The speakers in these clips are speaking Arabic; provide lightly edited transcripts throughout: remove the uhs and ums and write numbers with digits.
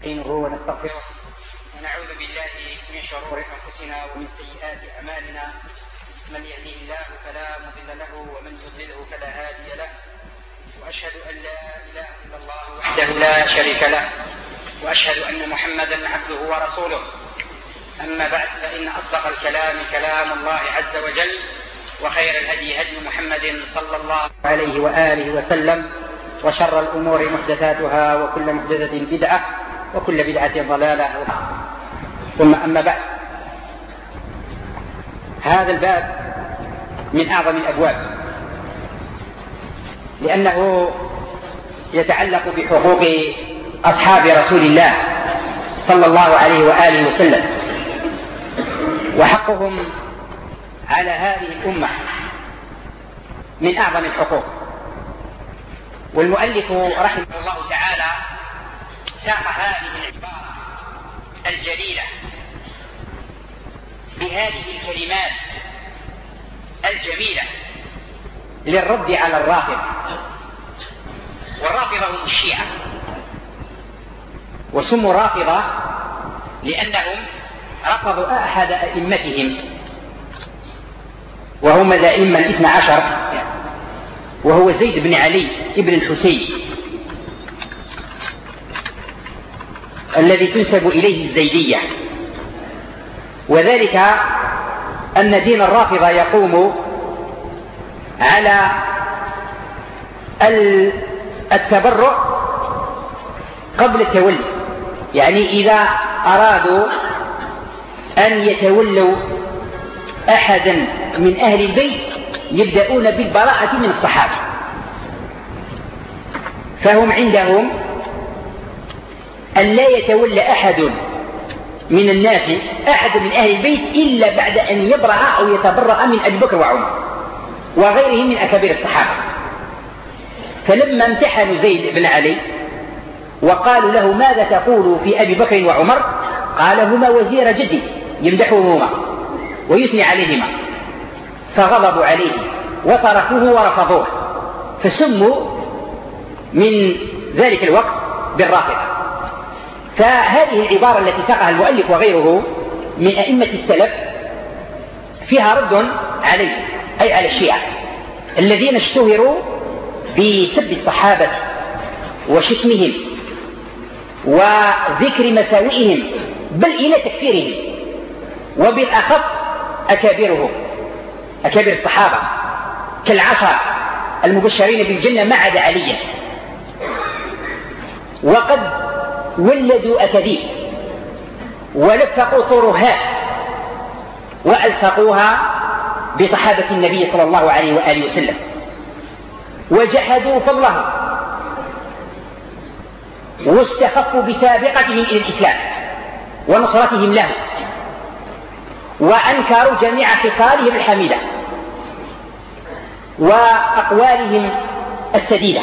نستعينه ونستغفره ونعوذ بالله من شرور أنفسنا ومن سيئات أعمالنا. من يهديه الله فلا مضل له ومن يضلله فلا هادي له. وأشهد أن لا إله إلا الله وحده لا شريك له وأشهد أن محمدا عبده ورسوله. أما بعد فإن أصدق الكلام كلام الله عز وجل وخير الهدي هدي محمد صلى الله عليه وآله وسلم وشر الأمور محدثاتها وكل محدثة بدعة وكل بدعة ضلالة. ثم أما بعد، هذا الباب من أعظم الأبواب لأنه يتعلق بحقوق أصحاب رسول الله صلى الله عليه وآله وسلم وحقهم على هذه الأمة من أعظم الحقوق. والمؤلف رحمه الله تعالى ساق هذه العبارة الجليلة بهذه الكلمات الجميلة للرد على الرافضة. والرافضة هم الشيعة، وسموا رافضة لأنهم رفضوا أحد أئمتهم وهم الأئمة الاثنى عشر، وهو زيد بن علي ابن الحسين الذي تنسب إليه الزيدية. وذلك أن دين الرافضة يقوم على التبرع قبل التولي، يعني إذا أرادوا أن يتولوا أحدا من أهل البيت يبدأون بالبراءة من الصحابة. فهم عندهم أن لا يتولى أحد من الناس أحد من أهل البيت إلا بعد أن يبرأ أو يتبرأ من أبي بكر وعمر وغيرهم من أكابر الصحابة. فلما امتحنوا زيد بن علي وقالوا له ماذا تقول في أبي بكر وعمر، قال هما وزير جدي يمدحهما ويثني عليهما، فغضبوا عليه وتركوه ورفضوه، فسموا من ذلك الوقت بالرافضة. فهذه العبارة التي ساقها المؤلف وغيره من أئمة السلف فيها رد عليه، أي على الشيعة الذين اشتهروا بسب الصحابة وشتمهم وذكر مساوئهم بل إلى تكفيرهم، وبالأخص أكابرهم أكابر الصحابة كالعشرة المبشرين بالجنة ما عدا عليا. وقد ولدوا أكاذيب ولفقوا ترهات وألصقوها بصحابة النبي صلى الله عليه وآله وسلم وجحدوا فضله واستخفوا بسابقتهم إلى الإسلام ونصرتهم له، وأنكروا جميع خصالهم الحميدة وأقوالهم السديدة،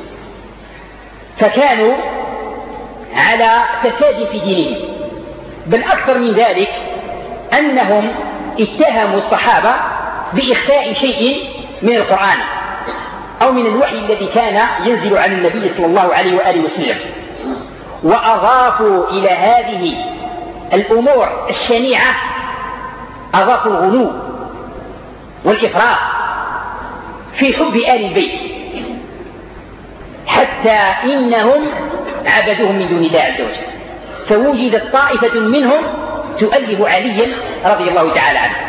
فكانوا على فساد في دينهم. بل أكثر من ذلك أنهم اتهموا الصحابة بإخفاء شيء من القرآن أو من الوحي الذي كان ينزل عن النبي صلى الله عليه وآله وسلم، وأضافوا إلى هذه الأمور الشنيعة أضافوا الغلو والإفراط في حب آل البيت، حتى إنهم عبدوهم من دون الله عز وجل، فوجدت طائفة منهم تؤلف عليا رضي الله تعالى عنه.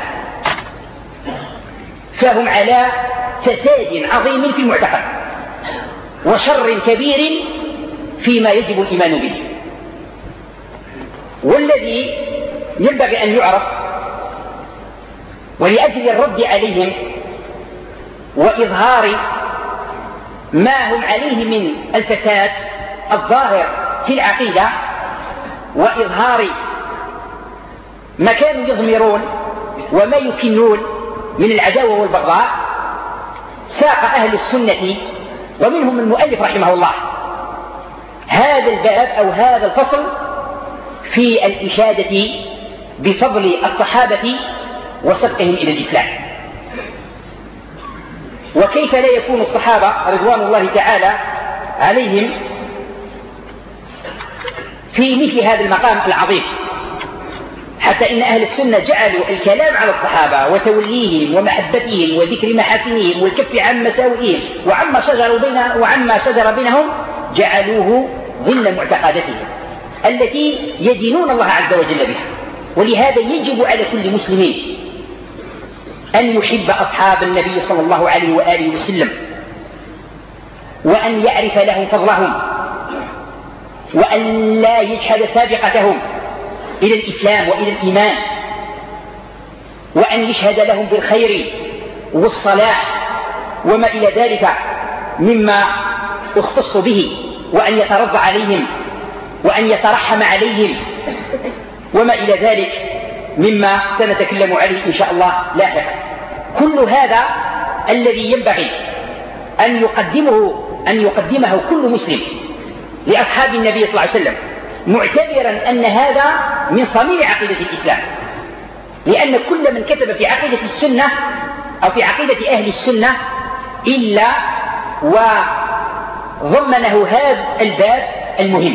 فهم على فساد عظيم في المعتقد وشر كبير فيما يجب الإيمان به. والذي ينبغي أن يعرف ولأجل الرد عليهم وإظهار ما هم عليه من الفساد الظاهر في العقيدة وإظهار ما كانوا يضمرون وما يكنون من العداوة والبغضاء، ساق أهل السنة ومنهم المؤلف رحمه الله هذا الباب أو هذا الفصل في الإشادة بفضل الصحابة وسبقهم إلى الإسلام. وكيف لا يكون الصحابة رضوان الله تعالى عليهم في مثل هذا المقام العظيم، حتى إن أهل السنة جعلوا الكلام على الصحابة وتوليهم ومحبتهم وذكر محاسنهم والكف عن مساوئهم وعما شجر بينهم جعلوه ضمن معتقداتهم التي يدينون الله عز وجل بها. ولهذا يجب على كل مسلم أن يحب أصحاب النبي صلى الله عليه وآله وسلم، وأن يعرف لهم فضلهم، وأن لا يجحد سابقتهم إلى الإسلام وإلى الإيمان، وأن يشهد لهم بالخير والصلاح وما إلى ذلك مما اختص به، وأن يترضى عليهم وأن يترحم عليهم وما إلى ذلك مما سنتكلم عليه إن شاء الله لاحقا. كل هذا الذي ينبغي أن يقدمه كل مسلم لأصحاب النبي صلى الله عليه وسلم، معتبرا أن هذا من صميم عقيدة الإسلام، لأن كل من كتب في عقيدة السنة أو في عقيدة أهل السنة إلا وضمنه هذا الباب المهم،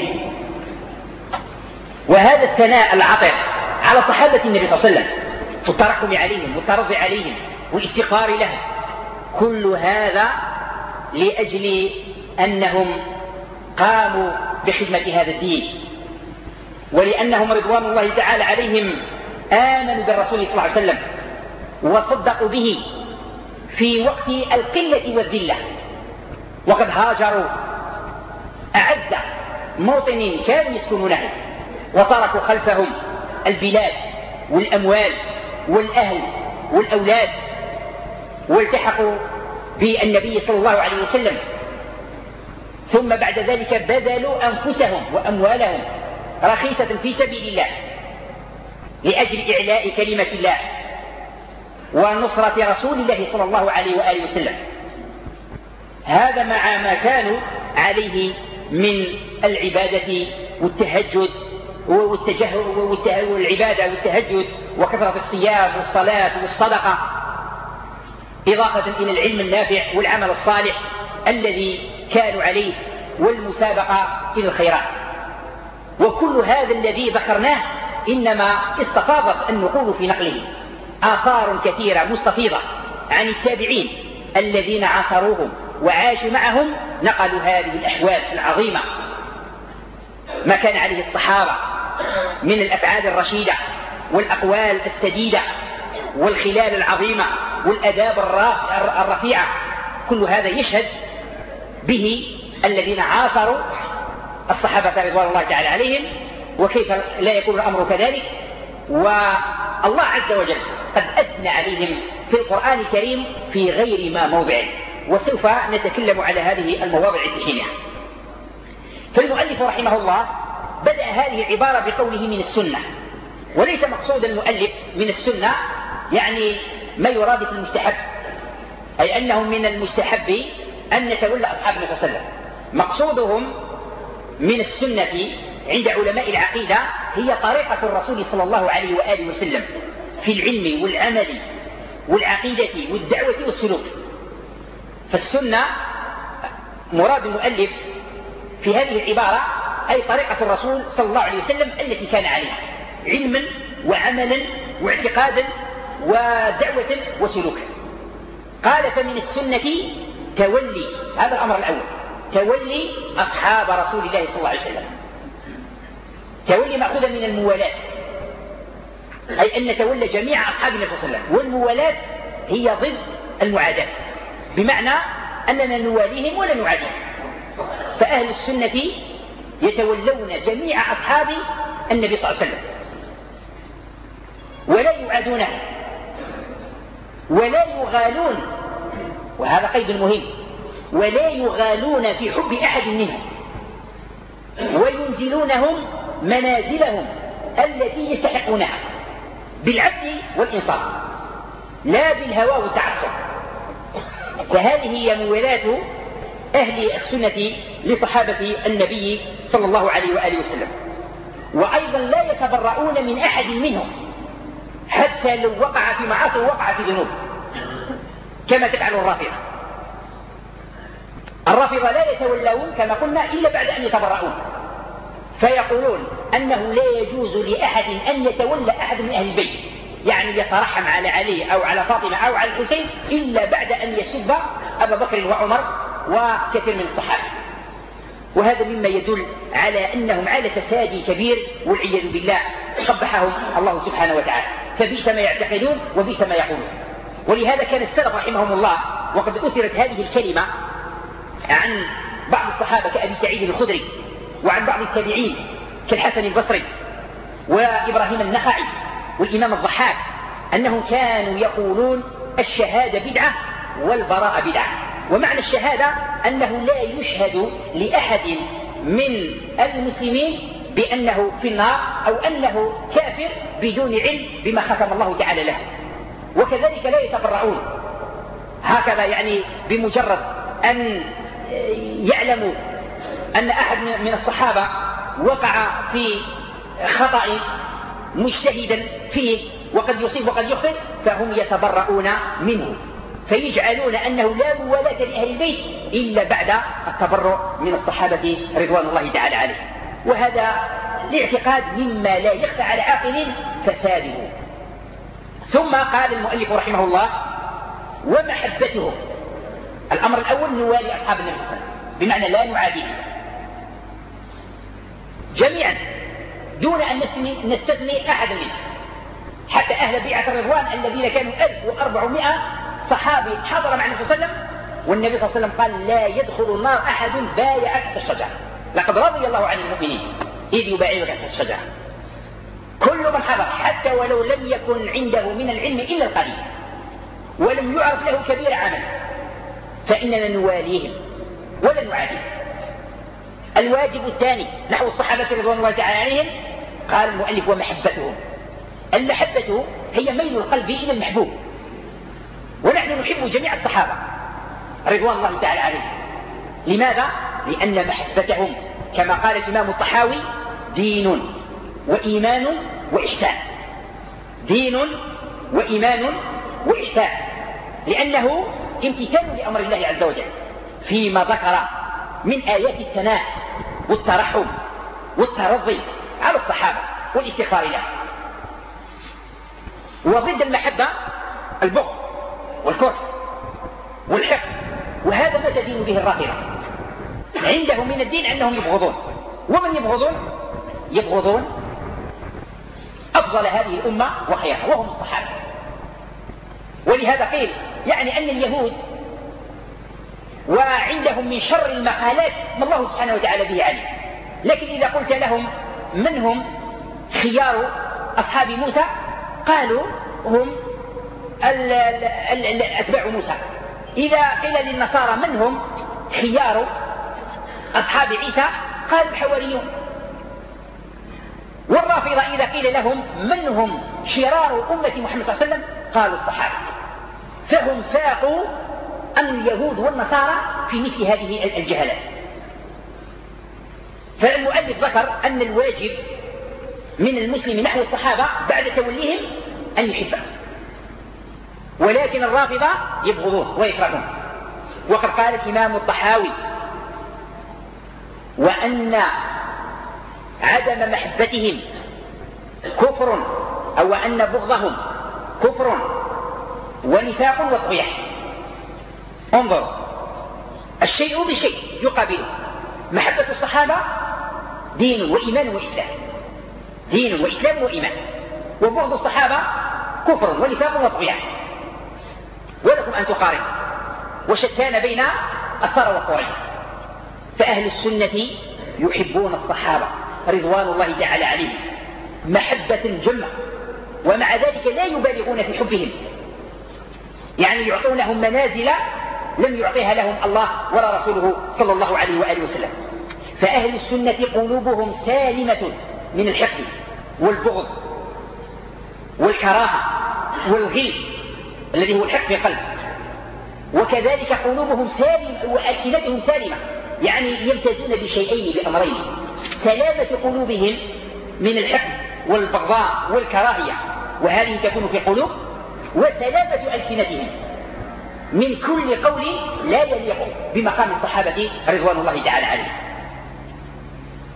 وهذا الثناء العطر على صحابة النبي صلى الله عليه وسلم والترحم عليهم والترضي عليهم والاستغفار لهم، كل هذا لأجل أنهم قاموا بخدمة هذا الدين، ولأنهم رضوان الله تعالى عليهم آمنوا بالرسول صلى الله عليه وسلم وصدقوا به في وقت القلة والذلة، وقد هاجروا أعز موطن كانوا يسكنونه وتركوا خلفهم البلاد والأموال والأهل والأولاد، والتحقوا بالنبي صلى الله عليه وسلم، ثم بعد ذلك بذلوا أنفسهم وأموالهم رخيصة في سبيل الله لأجل إعلاء كلمة الله ونصرة رسول الله صلى الله عليه وآله وسلم. هذا مع ما كانوا عليه من العبادة والتهجد والعبادة والتهجد وكثرة الصيام والصلاة والصدقة، إضافة إلى العلم النافع والعمل الصالح الذي كانوا عليه والمسابقة إلى الخيرات. وكل هذا الذي ذكرناه إنما استفاضت النقول في نقله، آثار كثيرة مستفيضة عن التابعين الذين عاصروهم وعاشوا معهم، نقلوا هذه الأحوال العظيمة، ما كان عليه الصحابة من الأفعال الرشيدة والأقوال السديدة والخلال العظيمة والأداب الرفيعة، كل هذا يشهد به الذين عاصروا الصحابة رضوان الله تعالى عليهم، وكيف لا يكون الأمر كذلك. والله عز وجل قد أثنى عليهم في القرآن الكريم في غير ما موضع، وسوف نتكلم على هذه المواضع في حينها. فالمؤلف رحمه الله بدأ هذه العبارة بقوله من السنة، وليس مقصود المؤلف من السنة يعني ما يراد في المستحب، أي أنه من المستحب أن نتولى أصحاب النبي صلى الله عليه وسلم. مقصودهم من السنة عند علماء العقيدة هي طريقة الرسول صلى الله عليه وآله وسلم في العلم والعمل والعقيدة والدعوة والسلوك. فالسنة مراد المؤلف في هذه العبارة أي طريقة الرسول صلى الله عليه وسلم التي كان عليها علما وعملا واعتقادا ودعوة وسلوكا. قال فمن السنة تولي، هذا الأمر الأول، تولي أصحاب رسول الله صلى الله عليه وسلم. تولي مأخوذا من الموالاة، أي أن نتولى جميع أصحاب النبي صلى الله عليه وسلم، والموالاة هي ضد المعاداة، بمعنى أننا نواليهم ولا نعاديهم. فأهل السنة يتولون جميع أصحاب النبي صلى الله عليه وسلم ولا يعادونه ولا يغالون، وهذا قيد مهم، ولا يغالون في حب أحد منهم، وينزلونهم منازلهم التي يستحقونها بالعدل والإنصاف لا بالهوى والتعصب. فهذه هي موالاة أهل السنة لصحابة النبي صلى الله عليه وآله وسلم. وأيضا لا يتبرؤون من أحد منهم حتى لو وقع في معاصي ووقع في ذنوب، كما تفعل الرافضة. الرافضة لا يتولون كما قلنا إلا بعد أن يتبرؤون، فيقولون أنه لا يجوز لأحد أن يتولى أحد من أهل البيت، يعني يترحم على علي أو على فاطمة أو على الحسين إلا بعد أن يسب أبا بكر وعمر وكثير من الصحابة. وهذا مما يدل على أنهم على فساد كبير والعياذ بالله، قبحهم الله سبحانه وتعالى، فبئس ما يعتقدون وبئس ما يقولون. ولهذا كان السلف رحمهم الله وقد أثرت هذه الكلمة عن بعض الصحابة كأبي سعيد الخدري، وعن بعض التابعين كالحسن البصري وإبراهيم النخعي والإمام الضحاك، أنهم كانوا يقولون الشهادة بدعة والبراءة بدعة. ومعنى الشهادة أنه لا يشهد لأحد من المسلمين بأنه في النار أو أنه كافر بدون علم بما ختم الله تعالى له. وكذلك لا يتبرعون هكذا، يعني بمجرد أن يعلموا أن أحد من الصحابة وقع في خطأ مجتهدا فيه وقد يصيب وقد يخطئ فهم يتبرؤون منه، فيجعلون أنه لا موالاة لأهل البيت إلا بعد التبرؤ من الصحابة رضوان الله تعالى عليه. وهذا الاعتقاد مما لا يخفى على عاقل فساده. ثم قال المؤلف رحمه الله: ومحبتهم. الأمر الأول نوالي أصحاب النبي صلى الله عليه وسلم، بمعنى لا نعاديهم جميعا دون أن نستثني أحد منهم، حتى أهل بيعة الرضوان الذين كانوا 1400 صحابي حضر مع النبي صلى الله عليه وسلم، والنبي صلى الله عليه وسلم قال: لا يدخل النار أحد بايع تحت الشجرة، لقد رضي الله عن المؤمنين إذ يبايعون تحت الشجرة. كل من حضر حتى ولو لم يكن عنده من العلم إلا القليل ولم يعرف له كبير عمل فإننا نواليهم ولا نعاديهم. الواجب الثاني نحو الصحابة رضوان الله تعالى عليهم، قال المؤلف: ومحبتهم. المحبة هي ميل القلب إلى المحبوب، ونحن نحب جميع الصحابة رضوان الله تعالى عليهم. لماذا؟ لأن محبتهم كما قال الإمام الطحاوي: دين وإيمان وإحسان. دين وإيمان وإحسان، لأنه امتثال لأمر الله عز وجل فيما ذكر من آيات الثناء والترحم والترضي على الصحابة والاستغفار له. وضد المحبة البغض والكره والحقد، وهذا ما تدين به الرافضة. عندهم من الدين أنهم يبغضون، ومن يبغضون أفضل هذه الأمة وخيرها وهم الصحابة. ولهذا قيل يعني أن اليهود وعندهم من شر المقالات ما الله سبحانه وتعالى به عليم، لكن إذا قلت لهم من هم خيار أصحاب موسى قالوا هم أتباع موسى. إذا قيل للنصارى من هم خيار أصحاب عيسى قالوا الحواريون. والرافضة إذا قيل لهم من هم شرار أمة محمد صلى الله عليه وسلم قالوا الصحابة. فهم فاقوا اليهود والنصارى في مثل هذه الجهالات. فالمؤلف ذكر أن الواجب من المسلم نحو الصحابة بعد توليهم أن يحبهم، ولكن الرافضة يبغضون ويكرهون. وقد قال الإمام الطحاوي: وأن عدم محبتهم كفر، أو أن بغضهم كفر ونفاق وطغيان. انظر، الشيء بشيء يقابله. محبة الصحابة دين وإيمان وإسلام، دين وإسلام وإيمان. وبغض الصحابة كفر ونفاق وطغيان. ولكم أن تقارنوا، وشتان بين الثرى والثريا. فأهل السنة يحبون الصحابة رضوان الله تعالى عليهم محبة جمة، ومع ذلك لا يبالغون في حبهم، يعني يعطونهم منازل لم يعطيها لهم الله ولا رسوله صلى الله عليه وآله وسلم. فأهل السنة قلوبهم سالمة من الحقد والبغض والكراهة والغل الذي هو الحقد في القلب، وكذلك قلوبهم سالمة وألسنتهم سالمة، يعني يمتازون بشيئين بأمرين: سلامة قلوبهم من الحقد والبغضاء والكراهية، وهذه تكون في قلوب، وسلامة ألسنتهم من كل قول لا يليق بمقام الصحابة رضوان الله تعالى عليهم.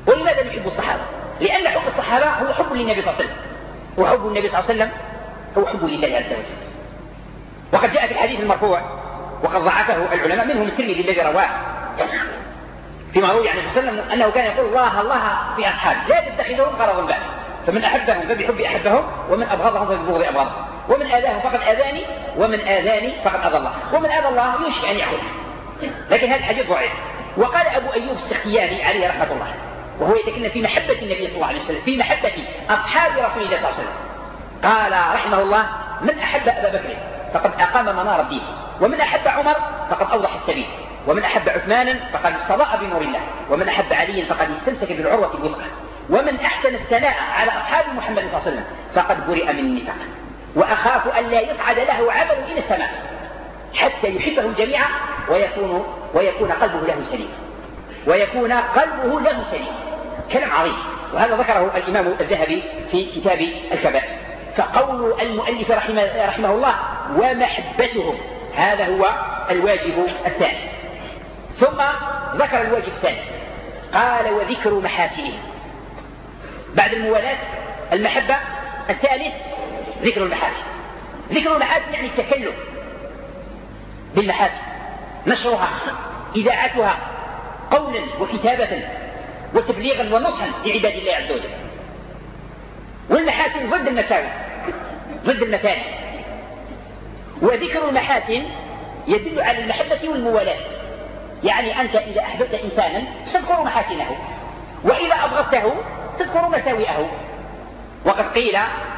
ولماذا نحب الصحابة؟ لأن حب الصحابة هو حب للنبي صلى الله عليه وسلم، وحب النبي صلى الله عليه وسلم هو حب لله عز وجل. وقد جاء في الحديث المرفوع وقد ضعفه العلماء منهم الترمذي الذي رواه فيما روي عن النبي صلى الله عليه وسلم أنه كان يقول الله الله في أصحابه لا تتخذهم غرضا بعد، فمن أحبهم فبحب أحبهم، ومن أبغضهم فببغض أبغضهم، ومن آذاهم فقد آذاني، ومن آذاني فقد آذى الله، ومن آذى الله يوشك أن يأخذه. لكن هذا الحديث ضعيف. وقال أبو أيوب السختياني عليه رحمة الله وهو يتكلم في محبة النبي صلى الله عليه وسلم، في محبة أصحاب رسول الله صلى الله عليه وسلم، قال رحمه الله: من أحب أبا بكر فقد أقام منار الدين، ومن أحب عمر فقد أوضح السبيل، ومن أحب عثمانا فقد استضاء بنور الله، ومن أحب عليا فقد استمسك بالعروة الوثقى، ومن أحسن الثناء على أصحاب محمد صلى الله عليه وسلم فقد برئ من النفاق، وأخاف أن لا يصعد له عمل إلى السماء حتى يحبهم جميعا ويكون قلبه له سليم، ويكون قلبه له سليم. كلام عظيم، وهذا ذكره الإمام الذهبي في كتاب الكبائر. فقول المؤلف رحمه الله: ومحبتهم، هذا هو الواجب الثاني. ثم ذكر الواجب الثاني، قال: وذكر محاسنهم. بعد الموالاة المحبة الثالث ذكر المحاسن. ذكر المحاسن يعني التكلم بالمحاسن، نشرها، إذاعتها قولا وكتابة وتبليغا ونصحا لعباد الله عز وجل. والمحاسن ضد المساوئ، ضد المثاني. وذكر المحاسن يدل على المحبة والموالاة، يعني أنت إذا أحببت إنسانا تذكر محاسنه، وإذا أبغضته تذكر مساوئه. وقد قيل: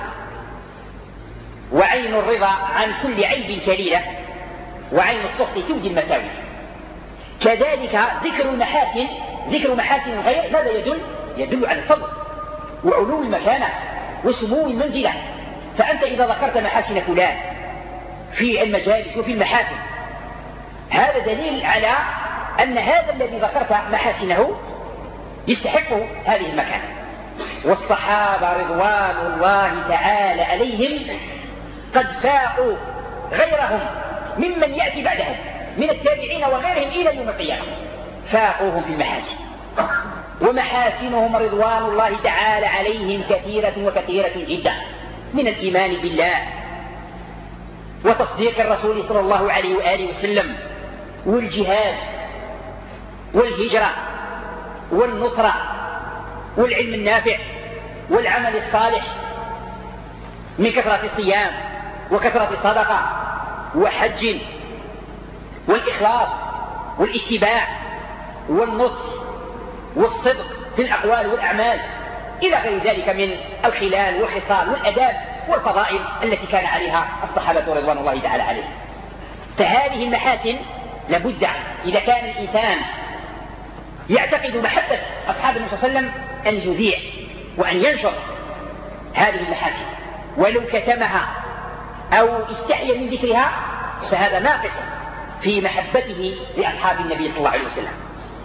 وعين الرضا عن كل عيب كليلة، وعين السخط تبدي المساوئ. كذلك ذكر محاسن الغير ماذا يدل؟ يدل على الفضل وعلو المكانة وسمو المنزلة. فأنت إذا ذكرت محاسن فلان في المجالس وفي المحافل، هذا دليل على أن هذا الذي ذكرت محاسنه يستحق هذه المكانة. والصحابة رضوان الله تعالى عليهم قد فاقوا غيرهم ممن يأتي بعدهم من التابعين وغيرهم إلى يوم القيامة، فاقوهم في المحاسن. ومحاسنهم رضوان الله تعالى عليهم كثيرة وكثيرة جدا، من الإيمان بالله وتصديق الرسول صلى الله عليه وآله وسلم، والجهاد والهجرة والنصرة والعلم النافع والعمل الصالح، من كثرة الصيام وكثرة الصدقة وحج والإخلاص والاتباع والنصح والصدق في الأقوال والأعمال إلى غير ذلك من الخلال والخصال والأداب والفضائل التي كان عليها الصحابة رضوان الله تعالى عليهم. فهذه المحاسن لابد إذا كان الإنسان يعتقد محبة أصحاب النبي صلى الله عليه وسلم أن يذيع وأن ينشر هذه المحاسن، ولو كتمها أو استحيا من ذكرها فهذا ناقص في محبته لأصحاب النبي صلى الله عليه وسلم.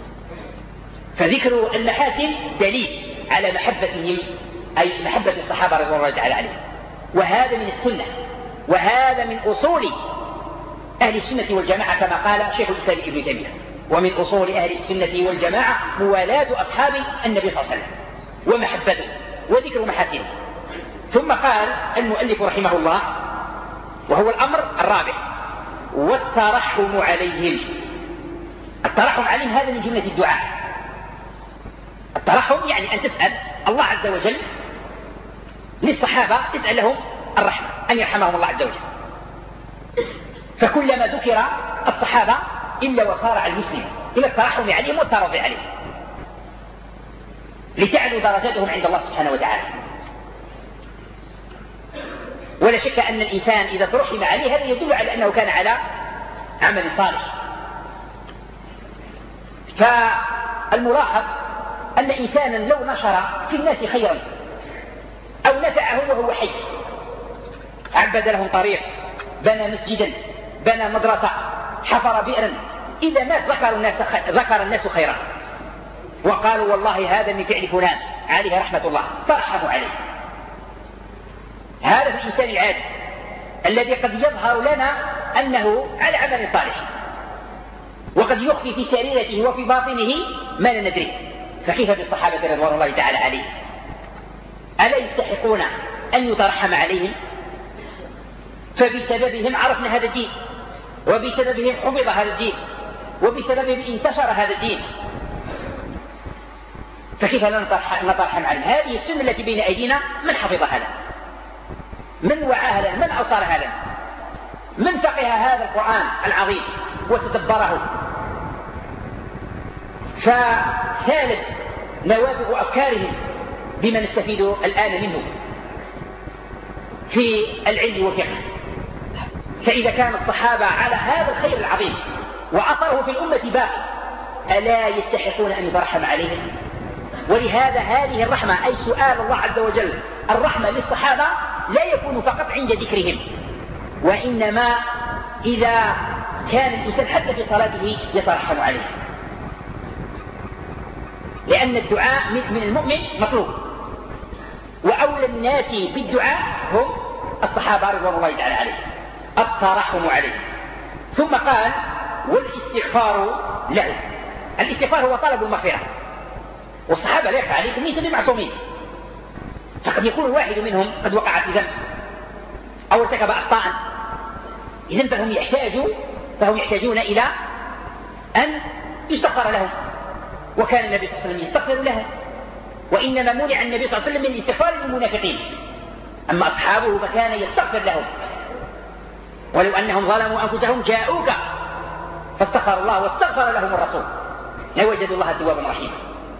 فذكر المحاسن دليل على محبتهم، أي محبة الصحابة رضوان الله تعالى عليهم. وهذا من السنة، وهذا من أصول أهل السنة والجماعة كما قال شيخ الإسلام ابن تيمية: ومن أصول أهل السنة والجماعة موالاة أصحاب النبي صلى الله عليه وسلم ومحبته وذكر محاسنه. ثم قال المؤلف رحمه الله، وهو الأمر الرابع: والترحم عليهم. الترحم عليهم هذا من جملة الدعاء. الترحم يعني أن تسأل الله عز وجل للصحابة، تسأل لهم الرحمة، أن يرحمهم الله عز وجل. فكلما ذكر الصحابة إلا وصار على المسلم إلى الترحم عليهم والترضي عليهم لتعلو درجاتهم عند الله سبحانه وتعالى. ولا شك أن الإنسان إذا ترحم عليه هذا يدل على أنه كان على عمل صالح. فالملاحظ أن إنسانا لو نشر في الناس خيرا أو نفعه وهو حي، عبد لهم طريق، بنى مسجدا، بنى مدرسة، حفر بئرا، إذا مات ذكر الناس خيرا وقالوا والله هذا من فعل فلان عليه رحمة الله، ترحموا عليه. هذا في الإنسان العادي الذي قد يظهر لنا أنه على عمل صالح، وقد يخفي في سريرته وفي باطنه ما لا ندري، فكيف بالصحابة رضوان الله تعالى عليهم؟ ألا يستحقون أن يترحم عليهم؟ فبسببهم عرفنا هذا الدين، وبسببهم حفظ هذا الدين، وبسببهم انتشر هذا الدين، فكيف لا نترحم عليهم؟ هذه السنة التي بين أيدينا من حفظها لنا؟ من وعاها لنا؟ من أوصلها لنا؟ من فقه هذا القرآن العظيم وتدبره فسالت نوابغ أفكارهم بما نستفيد الآن منه في العلم والفقه؟ فإذا كان الصحابة على هذا الخير العظيم وأثره في الأمة باقي، ألا يستحقون أن يترحم عليهم؟ ولهذا هذه الرحمة، أي سؤال الله عز وجل الرحمة للصحابة، لا يكون فقط عند ذكرهم، وإنما إذا كان الإنسان حتى في صلاته يترحم عليه، لأن الدعاء من المؤمن مطلوب، وأولى الناس بالدعاء هم الصحابة رضوان الله تعالى عليهم، الترحم عليه. ثم قال والاستغفار له. الاستغفار هو طلب المغفرة، والصحابة لا يخفى عليكم ليس بمعصومين، فقد يكون الواحد منهم قد وقع في ذنب أو ارتكب أخطاء، إذن فهم يحتاجون إلى أن يستغفر لهم، وكان النبي صلى الله عليه وسلم يستغفر لهم، وإنما منع النبي صلى الله عليه وسلم من الاستغفار للمنافقين، أما أصحابه فكان يستغفر لهم، ولو أنهم ظلموا أنفسهم جاءوك فاستغفر الله واستغفر لهم الرسول لوجدوا الله توابا رحيما.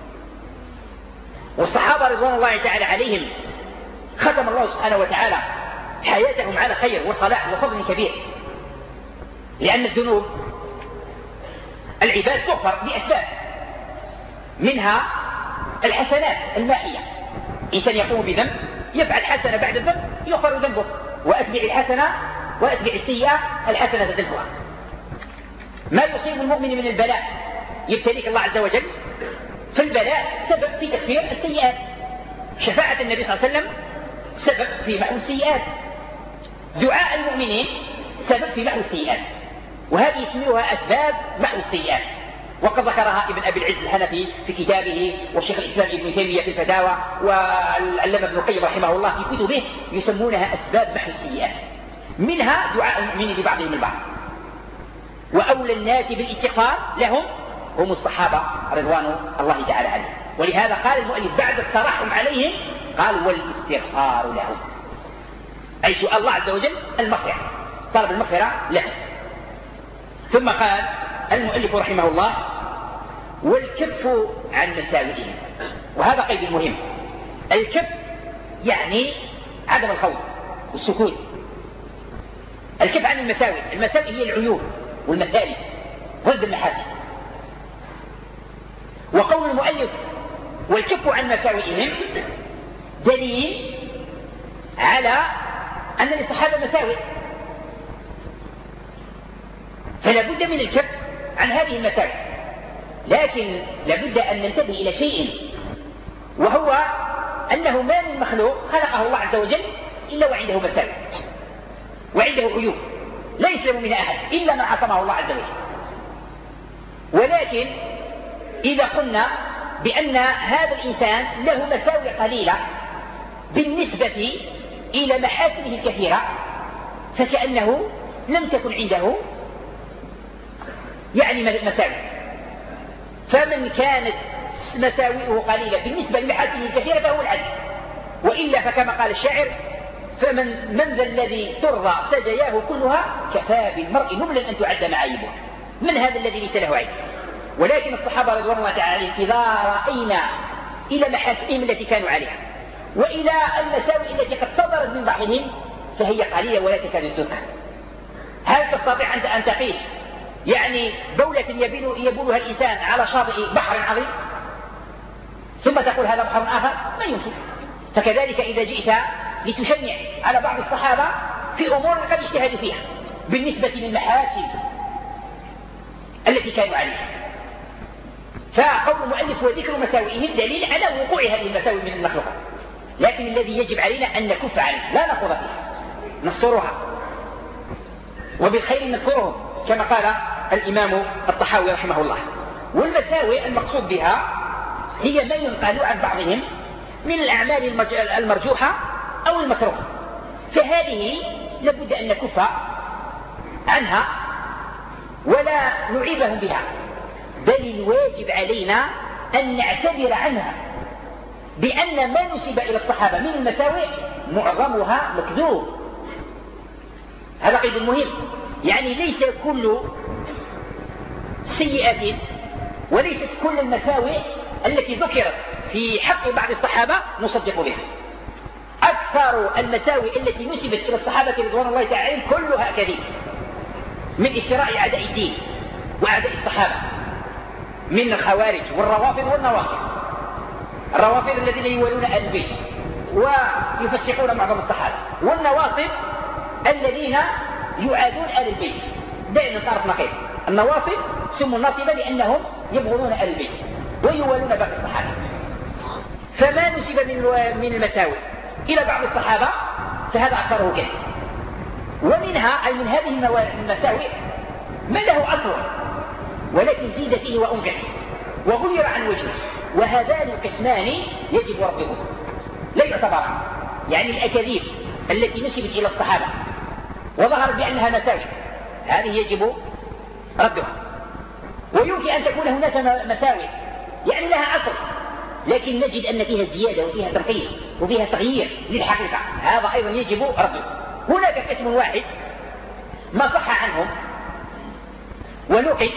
والصحابة رضوان الله تعالى عليهم ختم الله سبحانه وتعالى حياتهم على خير وصلاح وفضل كبير، لأن الذنوب العباد تغفر بأسباب، منها الحسنات الماحية، إنسان يقوم بذنب يفعل حسنة بعد الذنب يغفر ذنبه، وأتبع الحسنة وأتبع السيئة الحسنة تدفعها. ما يصيب المؤمن من البلاء يبتليك الله عز وجل، فالبلاء سبب في تكفير السيئات، شفاعة النبي صلى الله عليه وسلم سبب في محو السيئات، دعاء المؤمنين سبب في محو السيئات، وهذه يسميها أسباب محو السيئات، وقد ذكرها ابن أبي العز الحنفي في كتابه، والشيخ الإسلام ابن تيمية في الفتاوى، والعلامة ابن القيم رحمه الله في كتبه، يسمونها أسباب محو السيئات، منها دعاء المؤمنين لبعضهم البعض. وأولى الناس بالاستغفار لهم هم الصحابة رضوان الله تعالى عليهم، ولهذا قال المؤلف بعد الترحم عليهم قال والاستغفار لهم، أي سؤال الله عز وجل المغفرة، طلب المغفرة لهم. ثم قال المؤلف رحمه الله والكف عن مساوئهم، وهذا قيد مهم. الكف يعني عدم الخوض والسكوت، الكف عن المساوئ. المساوئ هي العيوب والمثالب ضد المحاسن، وقول المؤلف والكف عن مساوئهم دليل على أن للصحابة مساوئ، فلا بد من الكف عن هذه المساوئ، لكن لابد أن ننتبه إلى شيء، وهو أنه ما من مخلوق خلقه الله عز وجل إلا وعنده مساوئ وعنده عيوب، لا يسلم منها أحد إلا ما عصمه الله عز وجل. ولكن إذا قلنا بأن هذا الإنسان له مساوئ قليلة بالنسبة إلى محاسنه الكثيرة، فكأنه لم تكن عنده يعني مساوئ، فمن كانت مساوئه قليلة بالنسبة لمحاسنه الكثيرة فهو العدل، وإلا فكما قال الشاعر من ذا الذي ترضى سجياه كلها كفى بالمرء نبلا أن تعد معايبه. من هذا الذي ليس له عيب؟ ولكن الصحابة رضوان الله تعالى عليهم إذا رأينا إلى محاسنهم التي كانوا عليها وإلى المساوئ التي قد صدرت من بعضهم فهي قليلة ولا تكاد تذكر. هل تستطيع أن تقيس يعني بولة يبولها الإنسان على شاطئ بحر عظيم ثم تقول هذا بحر آخر؟ ما يمكن. فكذلك إذا جئت لتشنع على بعض الصحابة في أمور قد اجتهدوا فيها بالنسبة للمحاسن التي كانوا عليها، فقول المؤلف وذكر مساوئهم دليل على وقوع هذه المساوئ من المخلوقات، لكن الذي يجب علينا أن نكف عنه لا نخوض فيها، نسترها وبالخير نذكرهم كما قال الإمام الطحاوي رحمه الله. والمساوئ المقصود بها هي ما ينقل عن بعضهم من الأعمال المرجوحة أو المكروهة، فهذه لابد أن نكف عنها ولا نعيبهم بها، بل الواجب علينا أن نعتذر عنها بأن ما نسب إلى الصحابة من المساوئ معظمها مكذوب. هذا قيد مهم، يعني ليس كل سيئات وليست كل المساوئ التي ذكرت في حق بعض الصحابة نصدق بها. أكثر المساوئ التي نسبت إلى الصحابة رضوان الله تعالى عليهم كلها كذب، من افتراء أعداء الدين وأعداء الصحابة من الخوارج والروافض والنواصب. الروافض الذين يولون آل البيت ويفسقون معظم الصحابة، والنواصب الذين يعادون آل البيت. دائما تعرف نقيض النواصب سموا الناصبة لأنهم يبغضون آل البيت ويولون باقي الصحابة. فما نسب من المساوئ إلى بعض الصحابة فهذا أكثره كذب، ومنها أي من هذه المساوئ ما له أصل ولكن زيد فيه وأنقص وغير عن وجهه، وهذان القسمان يجب رفضهما لا يعتبران. يعني الأكاذيب التي نسبت إلى الصحابة وظهر بأنها مساوئ هذه يجب ردها، ويمكن أن تكون هناك مساوئ يعني لها أصل لكن نجد أن فيها زيادة وفيها تنقيص وفيها تغيير للحقيقة، هذا أيضا يجب رده. هناك قسم واحد ما صح عنهم ونقل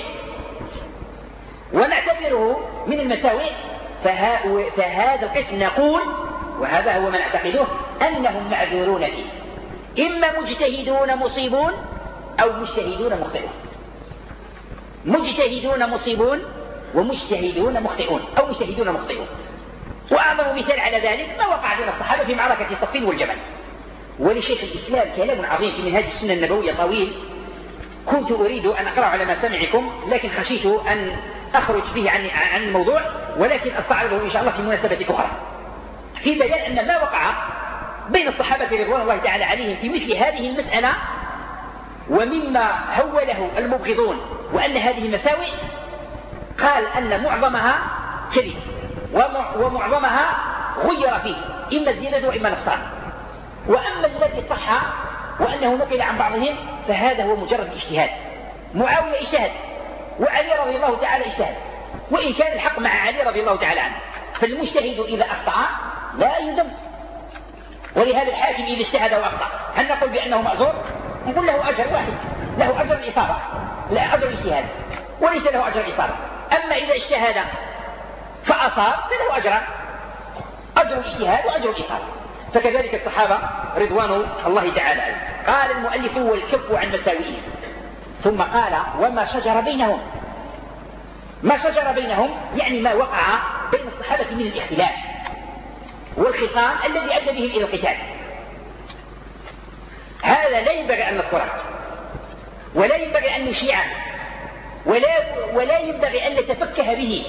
ونعتبره من المساوئ، فهذا القسم نقول وهذا هو ما نعتقده أنهم معذورون فيه، إما مجتهدون مصيبون أو مجتهدون مخطئون. مجتهدون مصيبون ومجتهدون مخطئون أو مجتهدون مخطئون. وأعظم مثال على ذلك ما وقع بين الصحابة في معركة صفين والجمل. ولشيخ الإسلام كلام عظيم في منهاج السنة النبوية طويل كنت أريد أن أقرأ على مسامعكم لكن خشيت أن أخرج به عن الموضوع، ولكن أستعرضه إن شاء الله في مناسبة أخرى في بيان أن ما وقع بين الصحابة رضوان الله تعالى عليهم في مثل هذه المسألة ومما هوله المبغضون وأن هذه مساوئ، قال أن معظمها كذب ومعظمها غير فيه إما زيادة وإما نقصان. وأما الذي صح وأنه نقل عن بعضهم فهذا هو مجرد اجتهاد. معاوية اجتهد وعلي رضي الله تعالى اجتهد، وإن كان الحق مع علي رضي الله تعالى عنه، فالمجتهد إذا أخطأ لا يذم. ولهذا الحاكم إذا اجتهد وأخطأ هل نقول بأنه معذور؟ نقول له أجر واحد، له أجر الإصابة لا أجر الاجتهاد، وليس له أجر الإصابة. أما إذا اجتهد فأصاب فله أجران، أجر الاجتهاد وأجر الإصابة. فكذلك الصحابة رضوان الله تعالى عليهم. قال المؤلف والكف عن مساوئهم، ثم قال وما شجر بينهم. ما شجر بينهم يعني ما وقع بين الصحابة من الاختلاف والخصام الذي أدى بهم إلى القتال. هذا لا ينبغي أن نذكره ولا ينبغي أن نشيعه ولا ينبغي أن نتفكه به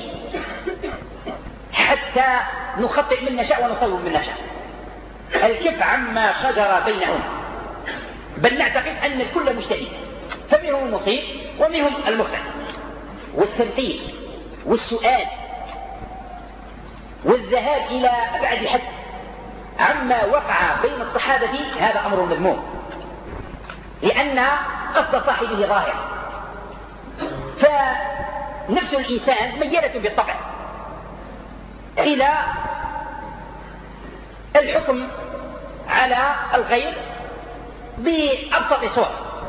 حتى نخطئ من نشاء ونصوب من نشاء. الكف عما شجر بينهم، بل نعتقد أن الكل مجتهد، فمنهم المصيب ومنهم المخطئ. والتنقيب والسؤال والذهاب إلى أبعد حد عما وقع بين الصحابة هذا أمر مذموم، لأن قصد صاحبه ظاهر. فنفس الإنسان ميلة بالطبع إلى الحكم على الغير بأبسط صور،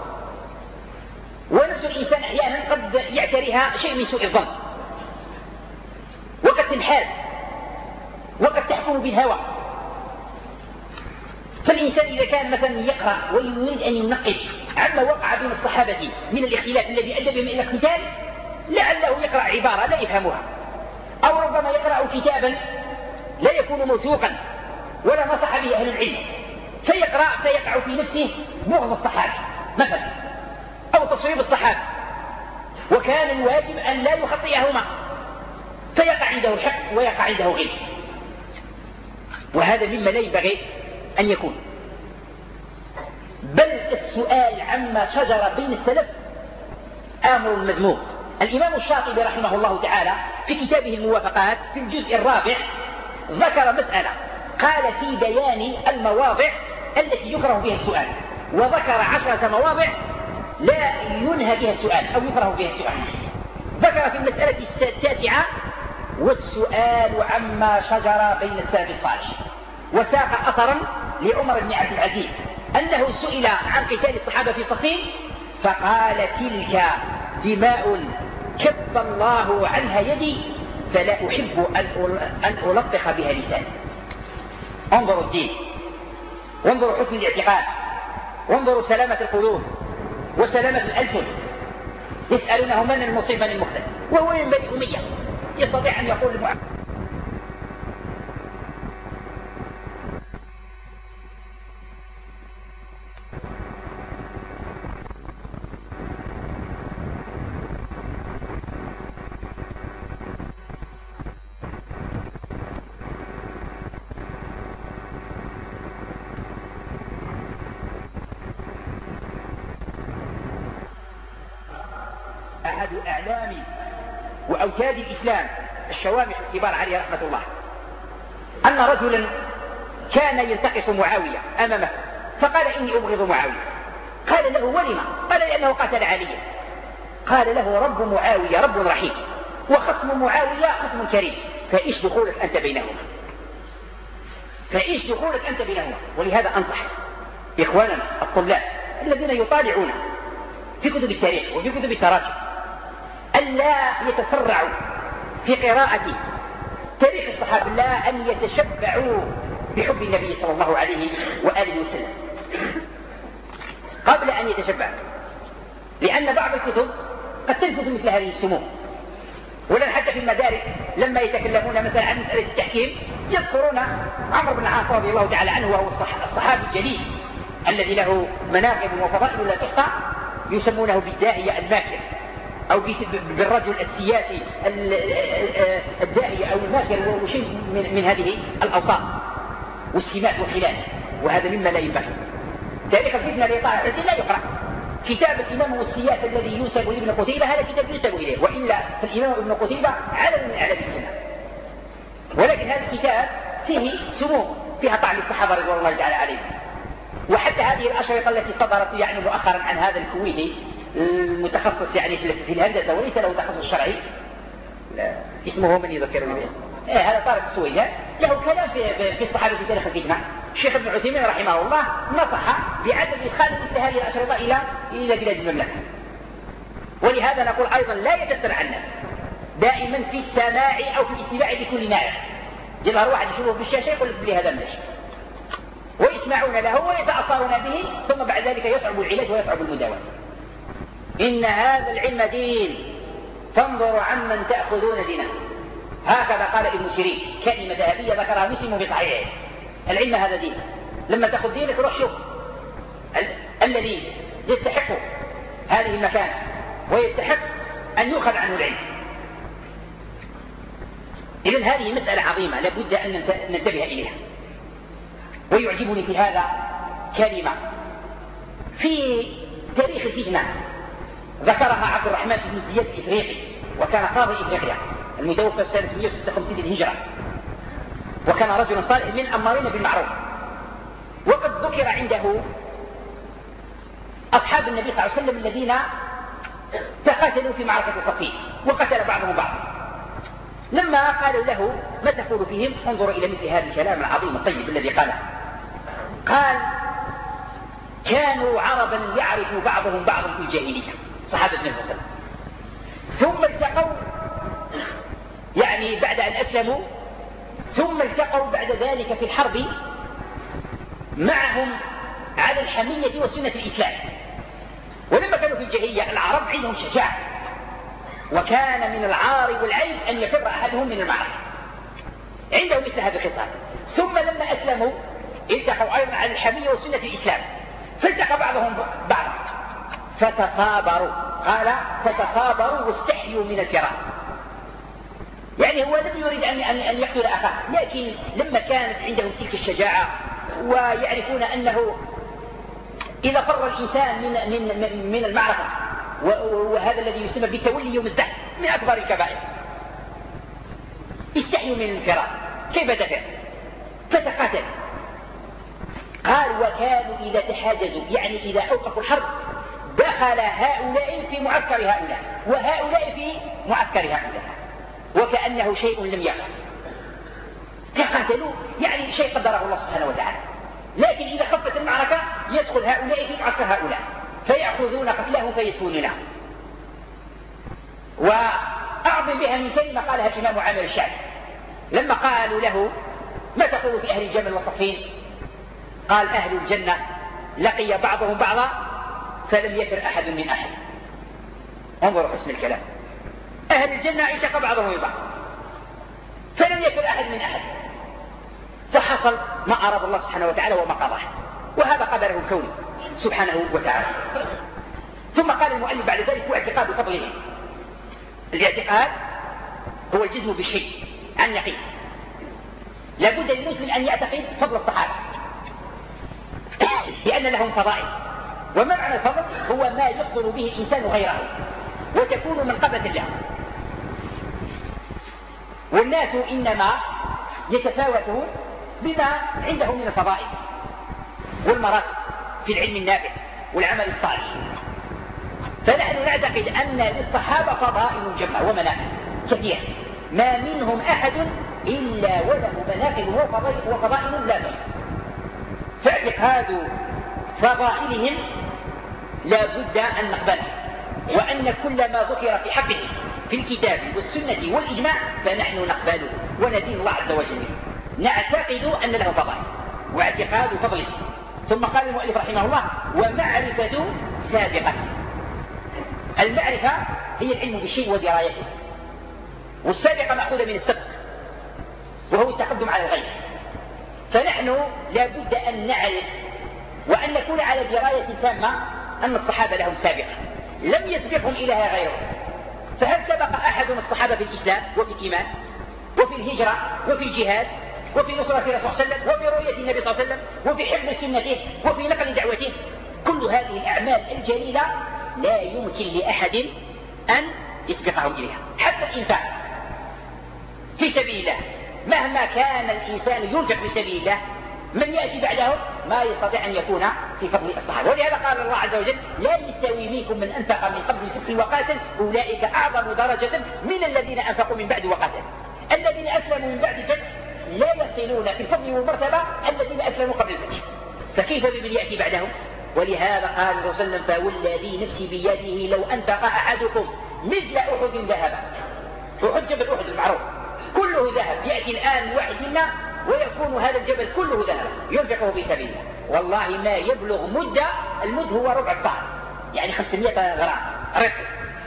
ونفس الإنسان أحيانا قد يعتريها شيء من سوء الظن، وقد تنحاز وقد تحكم بالهوى. فالإنسان إذا كان مثلا يقرأ ويريد أن ينقب عما وقع بين الصحابة من الاختلاف الذي أدى بهم إلى القتال، لعله يقرأ عبارة لا يفهمها، أو ربما يقرأ كتابا لا يكون موثوقا ولا نصح به أهل العلم، فيقرأ فيقع في نفسه بغض الصحابة مثلا أو تصويب الصحابة، وكان الواجب أن لا يخطئهما، فيقع عنده الحق ويقع عنده غير. وهذا مما لا ينبغي أن يكون. بل السؤال عما شجر بين السلف أمر مذموم. الإمام الشاطبي رحمه الله تعالى في كتابه الموافقات في الجزء الرابع ذكر مسألة، قال في بيان المواضع التي يكره فيها السؤال، وذكر 10 مواضع لا ينهى بها السؤال أو يكره فيها السؤال. ذكر في المسألة 9 والسؤال عما شجر بين السلف الصالح، وساق أثرا لعمر بن عبد العزيز أنه سئل عن قتال الصحابة في صفين فقال تلك دماء كف الله عنها يدي فلا أحب أن ألطخ بها لساني. انظروا الدين، وانظروا حسن الاعتقاد، وانظروا سلامة القلوب وسلامة الألسن. يسألونه من المصيب من المخطئ، وهو من بني أمية يستطيع أن يقول أحد أعلام وأوتاد الإسلام الشوامخ الكبار عليه رحمة الله أن رجلا كان ينتقص معاوية أمامه فقال إني أبغض معاوية. قال له ولما؟ قال لأنه قتل عليا. قال له رب معاوية رب رحيم وخصم معاوية خصم كريم، فإيش دخولك أنت بينهما؟ فإيش دخولك أنت بينهما؟ ولهذا أنصح إخواننا الطلاب الذين يطالعون في كتب التاريخ وفي كتب التراجم ألا يتسرعوا في قراءة تاريخ الصحابة، لا أن يتشبعوا بحب النبي صلى الله عليه وآله وسلم قبل أن يتشبعوا، لأن بعض الكتب قد تلفت مثل هذه السموم. ولن حتى في المدارس لما يتكلمون مثلا عن مسألة التحكيم يذكرون عمرو بن العاص رضي الله تعالى عنه وهو الصحابي الجليل الذي له مناقب وفضائل لا تحصى، يسمونه بالداهية الماكر أو بالرجل السياسي الداهية أو الماكر، وشيء من هذه الأوصاف والسمات والخلال، وهذا مما لا ينبغي. تاريخ الفتنة لطه حسين لا يقرأ. كتاب الإمام والسياسة الذي ينسب لابن قتيبة هذا كتاب ينسب إليه، وإلا فالإمام ابن قتيبة علم من أعلام السنة، ولكن هذا الكتاب فيه سموم فيها طعن الصحابة رضوان الله تعالى عليهم. وحتى هذه الأشرطة التي صدرت يعني مؤخرا عن هذا الكويتي المتخصص يعني في الهندسة وليس له تخصص شرعي، اسمه من يذكرني به هذا طارق السويدان، له كلام في الصحابة في تاريخ الفتنة. الشيخ ابن عثيمين رحمه الله نصح بعدم إدخال مثل هذه الأشرطة إلى بلاد المملكة. ولهذا نقول أيضا لا يتسرع الناس دائما في السماع أو في الاستماع لكل نائع. يظهر واحد يشوفه في الشاشة يقول لي هذا ماشي، ويسمعون له ويتأثرون به، ثم بعد ذلك يصعب العلاج ويصعب المداومة. إن هذا العلم دين فانظروا عمن تأخذون دينه. هكذا قال ابن سيرين، كلمة ذهبية ذكرها مسلم في صحيحه. العلم هذا دين، لما تأخذ دينك روح شوف الذي يستحق هذه المكانة ويستحق أن يؤخذ عنه العلم. إذن هذه مسألة عظيمة لابد أن ننتبه إليها. ويعجبني في هذا كلمة في تاريخ الفتنة ذكرها عبد الرحمن بن زياد الإفريقي، وكان قاضي إفريقيا المتوفى سنة 156 للهجرة، وكان رجلا صالح من أمارين بالمعروف. وقد ذكر عنده أصحاب النبي صلى الله عليه وسلم الذين تقاتلوا في معركة صفين وقتل بعضهم بعضا. لما قالوا له ما تقول فيهم؟ انظروا إلى مثل هذا الكلام العظيم الطيب الذي قاله. قال كانوا عربا يعرف بعضهم بعضا في الجاهلية، صحابة النبي صلى الله عليه وسلم، ثم التقوا يعني بعد أن أسلموا، ثم التقوا بعد ذلك في الحرب معهم على الحمية وسنة الإسلام. ولما كانوا في الجاهلية العرب عندهم شجاعة، وكان من العار والعيب أن يفر أحدهم من المعركة، عندهم مثل هذا الخصال. ثم لما أسلموا التقوا أيضا على الحمية وسنة الإسلام، فالتقى بعضهم بعضا فتصابروا. قال فتصابروا واستحيوا من الفرار، يعني هو لم يريد أن يقتل أخاه، لكن لما كانت عندهم تلك الشجاعة ويعرفون أنه إذا فر الإنسان من المعركة، وهذا الذي يسمى بتولي يوم الزحف من أكبر الكبائر، استحيوا من الانفراد، كيف تفر؟ فتقاتل. قال وكانوا إذا تحاجزوا، يعني إذا أوقفوا الحرب، دخل هؤلاء في معسكر هؤلاء وهؤلاء في معسكر هؤلاء، وكأنه شيء لم يقع. تقاتلوا يعني شيء قدره الله سبحانه وتعالى، لكن إذا خفت المعركة يدخل هؤلاء في معسكر هؤلاء فيأخذون قتلهم فيسفوننا. وأعظم بها من كلمة قالها الإمام عامر الشعبي لما قالوا له ما تقول في أهل الجمل والصفين؟ قال أهل الجنة لقي بعضهم بعضا فلم يفر أحد من أحد. انظروا حسن الكلام، أهل الجنة التقى بعضهم من بعض فلم يفر أحد من أحد، فحصل ما أراد الله سبحانه وتعالى وما قضاه، وهذا قدره الكوني سبحانه وتعالى. ثم قال المؤلف بعد ذلك واعتقاد فضله. الاعتقاد هو الجزم بالشيء عن يقين. لابد للمسلم أن يعتقد فضل الصحابة لأن لهم فضائل. وما معنى الفضل؟ هو ما يفضل به الإنسان غيره وتكون منقبة له. والناس إنما يتفاوتون بما عنده من الفضائل والمراتب في العلم النافع والعمل الصالح. فنحن نعتقد أن للصحابة فضائل جمة ومناقب كثيرة، ما منهم أحد إلا وله مناقب وفضائل لا تحصى. فاعتقاد فضائلهم لا بد أن نقبله، وأن كل ما ذكر في حقه في الكتاب والسنة والإجماع فنحن نقبله وندين الله عز وجل. نعتقد أن له فضائل واعتقاد فضله. ثم قال المؤلف رحمه الله ومعرفة سابقة. المعرفة هي العلم بالشيء ودرايته، والسابقة مأخوذة من السبق وهو التقدم على الغير. فنحن لا بد أن نعرف وأن نكون على دراية تامة أن الصحابة لهم سابقة لم يسبقهم إليها غيرهم. فهل سبق أحد من الصحابة في الإسلام وفي الإيمان وفي الهجرة وفي الجهاد وفي نصرة الرسول صلى الله عليه وسلم وفي رؤية النبي صلى الله عليه وسلم وفي حفظ سنته وفي نقل دعوته؟ كل هذه الأعمال الجليلة لا يمكن لأحد أن يسبقهم إليها. حتى الإنفاق في سبيل الله، مهما كان الإنسان ينفق في سبيل الله، من يأتي بعده ما يستطيع أن يكون في فضل الصحابة. ولهذا قال الله عز وجل لا يستوي منكم من أنفق من قبل الفتح وقاتل أولئك أعظم درجة من الذين أنفقوا من بعد وقاتل. الذين أسلموا من بعد الفتح لا يصلون في الفضل والمرتبة الذين أسلموا قبل الفتح، فكيف بمن يأتي بعدهم؟ ولهذا قال الرسول صلى الله عليه وسلم فوالذي نفسي بيده لو أنفق أحدكم مثل أحد ذهبا. أحد جبل أحد المعروف كله ذهب، يأتي الآن واحد منا ويكون هذا الجبل كله ذهب ينفقه في سبيل الله، والله ما يبلغ مدة، المد هو ربع الصاع يعني 500 غرام رطل،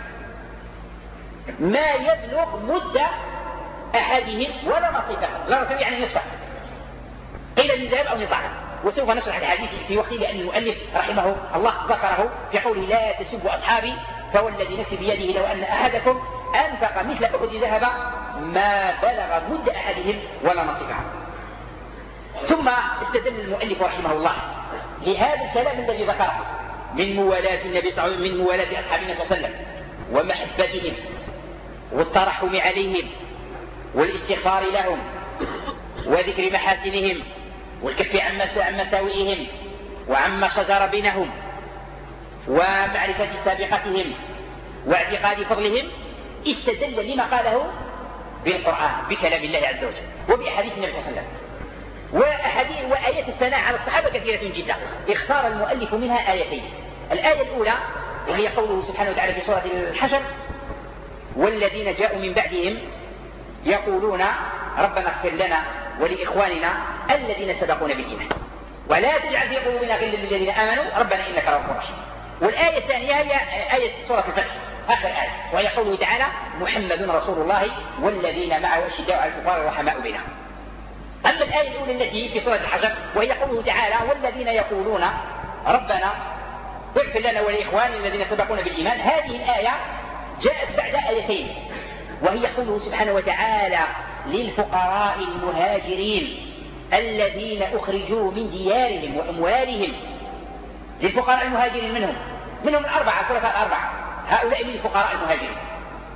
ما يبلغ مدة أحدهم ولا نصيفه، لا نصيف يعني نصفه، قيل من ذهب أو من طعام. وسوف نشرح الحديث في وقته لأن المؤلف رحمه الله ذكره في قوله لا تسبوا أصحابي فوالذي نفسي بيده لو أن أحدكم أنفق مثل أحد ذهبا ما بلغ مد أحدهم ولا نصيفه. ثم استدل المؤلف رحمه الله لهذا الكلام الذي ذكره من موالاة النبي صلى الله عليه وسلم، من موالاة أصحاب النبي صلى الله عليه وسلم ومحبتهم والترحم عليهم والاستغفار لهم وذكر محاسنهم والكف عن مساوئهم وعما شجر بينهم ومعرفة سابقتهم واعتقاد فضلهم، استدل لما قاله بالقرآن بكلام الله عز وجل وبأحاديث النبي صلى الله عليه وسلم. وآيات الثناء على الصحابة كثيرة جدا، اختار المؤلف منها آيتين. الآية الأولى وهي قوله سبحانه وتعالى في سورة الحشر والذين جاءوا من بعدهم يقولون ربنا اغفر لنا ولإخواننا الذين سبقونا بالإيمان ولا تجعل في قلوبنا غلا للذين آمنوا ربنا إنك رؤوف رحيم. والآية الثانية هي آية سورة الفتح آخر آية وهي قوله تعالى محمد رسول الله والذين معه أشداء على الكفار رحماء بينهم. أما الآية الأولى التي في سورة الحشر وهي قوله تعالى والذين يقولون ربنا اغفر لنا ولإخواننا الذين سبقونا بالإيمان، هذه الآية جاءت بعد آيتين وهي قوله سبحانه وتعالى للفقراء المهاجرين الذين أخرجوا من ديارهم وأموالهم، للفقراء المهاجرين منهم الأربعة الخلفاء الأربعة، هؤلاء من الفقراء المهاجرين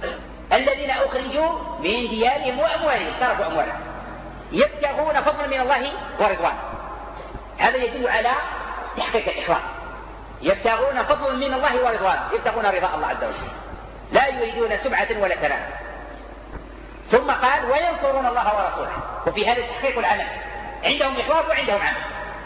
الذين أخرجوا من ديارهم وأموالهم، تركوا أموالهم يبتغون فضلا من الله ورضوان. هذا يدل على تحقيق الإخلاص، يبتغون فضلا من الله ورضوان، يبتغون رضاء الله عز وجل، لا يريدون سمعة ولا ثناء. ثم قال وينصرون الله ورسوله، وفي هذا تحقيق العمل، عندهم إخلاص وعندهم عمل.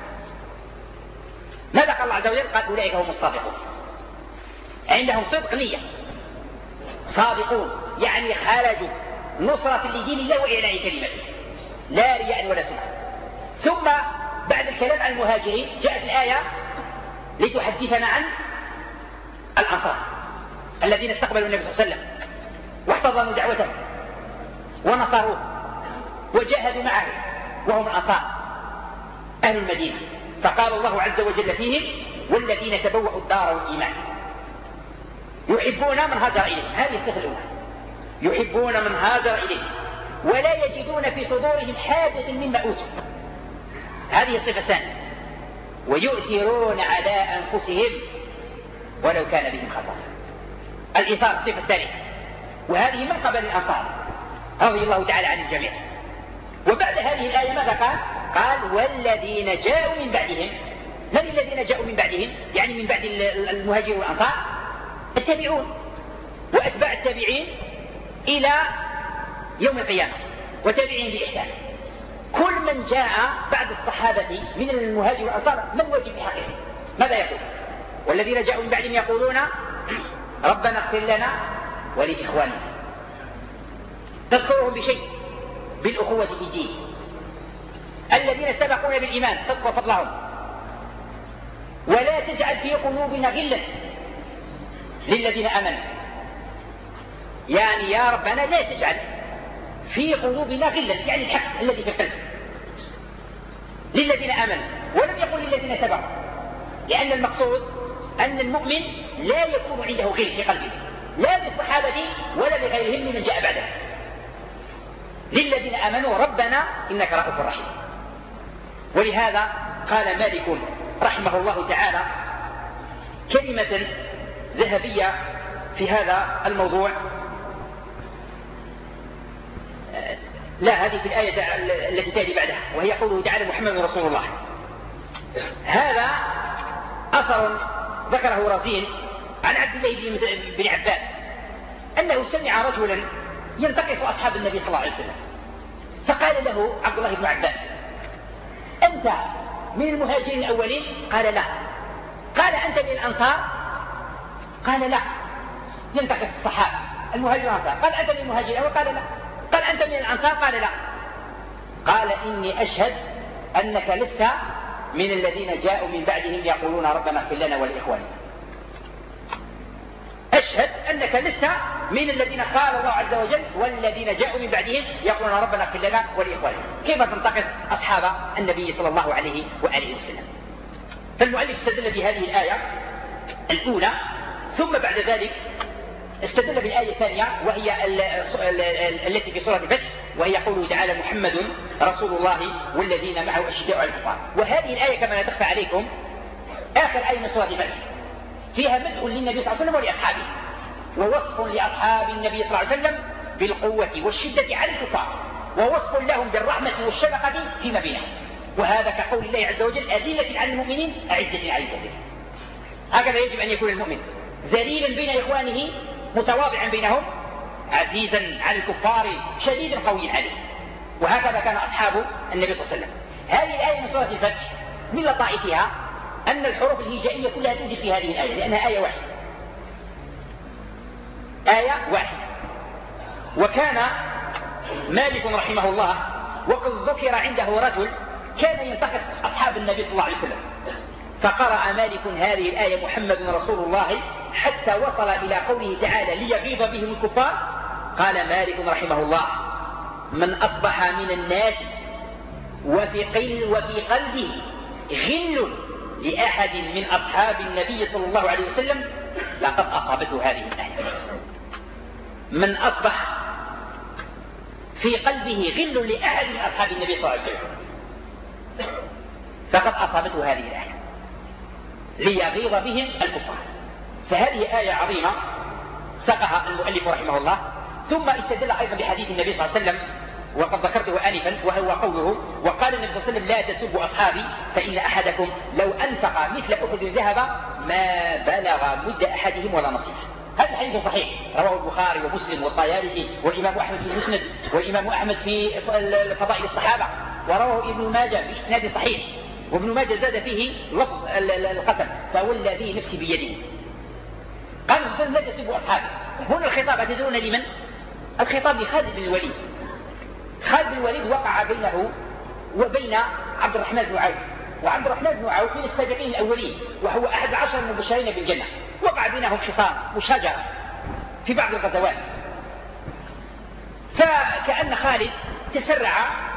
ماذا قال الله عز وجل؟ قال أولئك هم الصادقون، عندهم صدق نية، صادقون يعني خرجوا نصرة لدين الله وإعلاء كلمته، لا رياء ولا سمعة. ثم بعد الكلام عن المهاجرين جاءت الآية لتحدثنا عن الأنصار الذين استقبلوا النبي صلى الله عليه وسلم واحتضنوا دعوته ونصروه وجاهدوا معه، وهم الأنصار أهل المدينة. فقال الله عز وجل فيهم والذين تبوأوا الدار والإيمان يحبون من هاجر إليه. هذه الصفة الأولى، يحبون من هاجر إليه ولا يجدون في صدورهم حاجة مما أوتوا. هذه الصفة الثانية. ويؤثرون على أنفسهم ولو كان بهم خصاصة. الإيثار الصفة الثانية، وهذه من قبل الأنصار رضي الله تعالى عن الجميع. وبعد هذه الآية ماذا قال؟ قال والذين جاءوا من بعدهم. من الذين جاءوا من بعدهم؟ يعني من بعد المهاجرين والأنصار التابعون وأتباع التابعين إلى يوم القيامة وتابعين بإحسان. كل من جاء بعد الصحابة من المهاجر والأنصار من وجب بحقه ماذا يقول؟ والذين جاءوا من بعدهم يقولون ربنا اغفر لنا ولإخواننا. تذكرهم بشيء بالأخوة في الدين. الذين سبقونا بالإيمان تذكر فضلهم. ولا تجعل في قلوبنا غلا للذين آمنوا، يعني يا ربنا لا تجعل في قلوبنا غلا، يعني الحق الذي في القلب للذين آمنوا، ولم يقل للذين سبقوا، لأن المقصود أن المؤمن لا يكون عنده غل في قلبه، لا بالصحابة ولا بغيرهم ممن جاء بعده. للذين آمنوا ربنا إنك رؤوف رحيم. ولهذا قال مالك رحمه الله تعالى كلمة ذهبية في هذا الموضوع. لا، هذه في الآية التي تأتي بعدها، وهي قوله تعالى محمد رسول الله. هذا أثر ذكره رزين عن عبد الله بن عباس أنه سمع رجلا ينتقص أصحاب النبي صلى الله عليه وسلم، فقال له عبد الله بن عباس أنت من المهاجرين الأولين؟ قال لا. قال أنت من الأنصار؟ قال لا. ينتقص الصحابة المهاجرين والأنصار. قال أنت من المهاجرين الأولين؟ قال لا. قال أنت من الأنصار؟ قال لا. قال إني أشهد أنك لست من الذين جاءوا من بعدهم يقولون ربنا اغفر لنا ولإخواننا. أشهد أنك لست من الذين قال الله عز وجل والذين جاءوا من بعدهم يقولون ربنا اغفر لنا ولإخواننا. كيف تنتقص أصحاب النبي صلى الله عليه وآله وسلم؟ فالمؤلف استدل بهذه الآية الأولى، ثم بعد ذلك استدل بالآية الثانية وهي التي في سورة الفتح، وهي قوله تعالى محمد رسول الله والذين معه أشداء على الكفار. وهذه الآية كما لا تخفى عليكم آخر آية من سورة الفتح، فيها مدح للنبي صلى الله عليه وسلم ولأصحابه، ووصف لأصحاب النبي صلى الله عليه وسلم بالقوة والشدة على الكفار، ووصف لهم بالرحمة والشفقة فيما بينهم. وهذا كقول الله عز وجل أذلة على المؤمنين أعزة على الكافرين. هكذا يجب أن يكون المؤمن ذليلا بين إخوانه متواضعا بينهم، عزيزا على الكفار شديدا قويا عليه. وهكذا كان أصحاب النبي صلى الله عليه وسلم. هذه الآية من سورة الفتح من لطائفها أن الحروف الهجائية كلها توجد في هذه الآية، لأنها آية واحدة. آية واحدة. وكان مالك رحمه الله وقد ذكر عنده رجل كان ينتقص أصحاب النبي صلى الله عليه وسلم، فقرأ مالك هذه الآية محمد رسول الله حتى وصل إلى قوله تعالى ليغيظ بهم الكفار. قال مالك رحمه الله من أصبح من الناس وفي قلبه غل لأحد من أصحاب النبي صلى الله عليه وسلم لقد أصابته هذه الآية. من أصبح في قلبه غل لأحد من أصحاب النبي صلى الله عليه وسلم فقد أصابته هذه الآية ليغيظ بهم الكفار. فهذه آية عظيمة سقها المؤلف رحمه الله ثم استدل أيضا بحديث النبي صلى الله عليه وسلم وقد ذكرته آنفا، وهو قوله: وقال النبي صلى الله عليه وسلم: لا تسبوا أصحابي فإن أحدكم لو أنفق مثل أحد ذهب ما بلغ مد أحدهم ولا نصيف. هذا الحديث صحيح، رواه البخاري ومسلم والطيالسي والإمام أحمد في المسند والإمام أحمد في فضائل الصحابة، ورواه ابن ماجه بإسناد صحيح. وابن ماجه زاد فيه لفظ القسم: فوالذي نفسي بيده. قال النبي صلى الله عليه وسلم: لا تسبوا أصحابي. هنا الخطاب أتدرون لمن؟ الخطاب لخالد بن الوليد. خالد بن الوليد وقع بينه وبين عبد الرحمن بن عوف، وعبد الرحمن بن عوف من السابقين الأولين، وهو أحد 10 المبشرين بالجنة. وقع بينهم خصام وشجرة في بعض الغزوات، فكأن خالد تسرع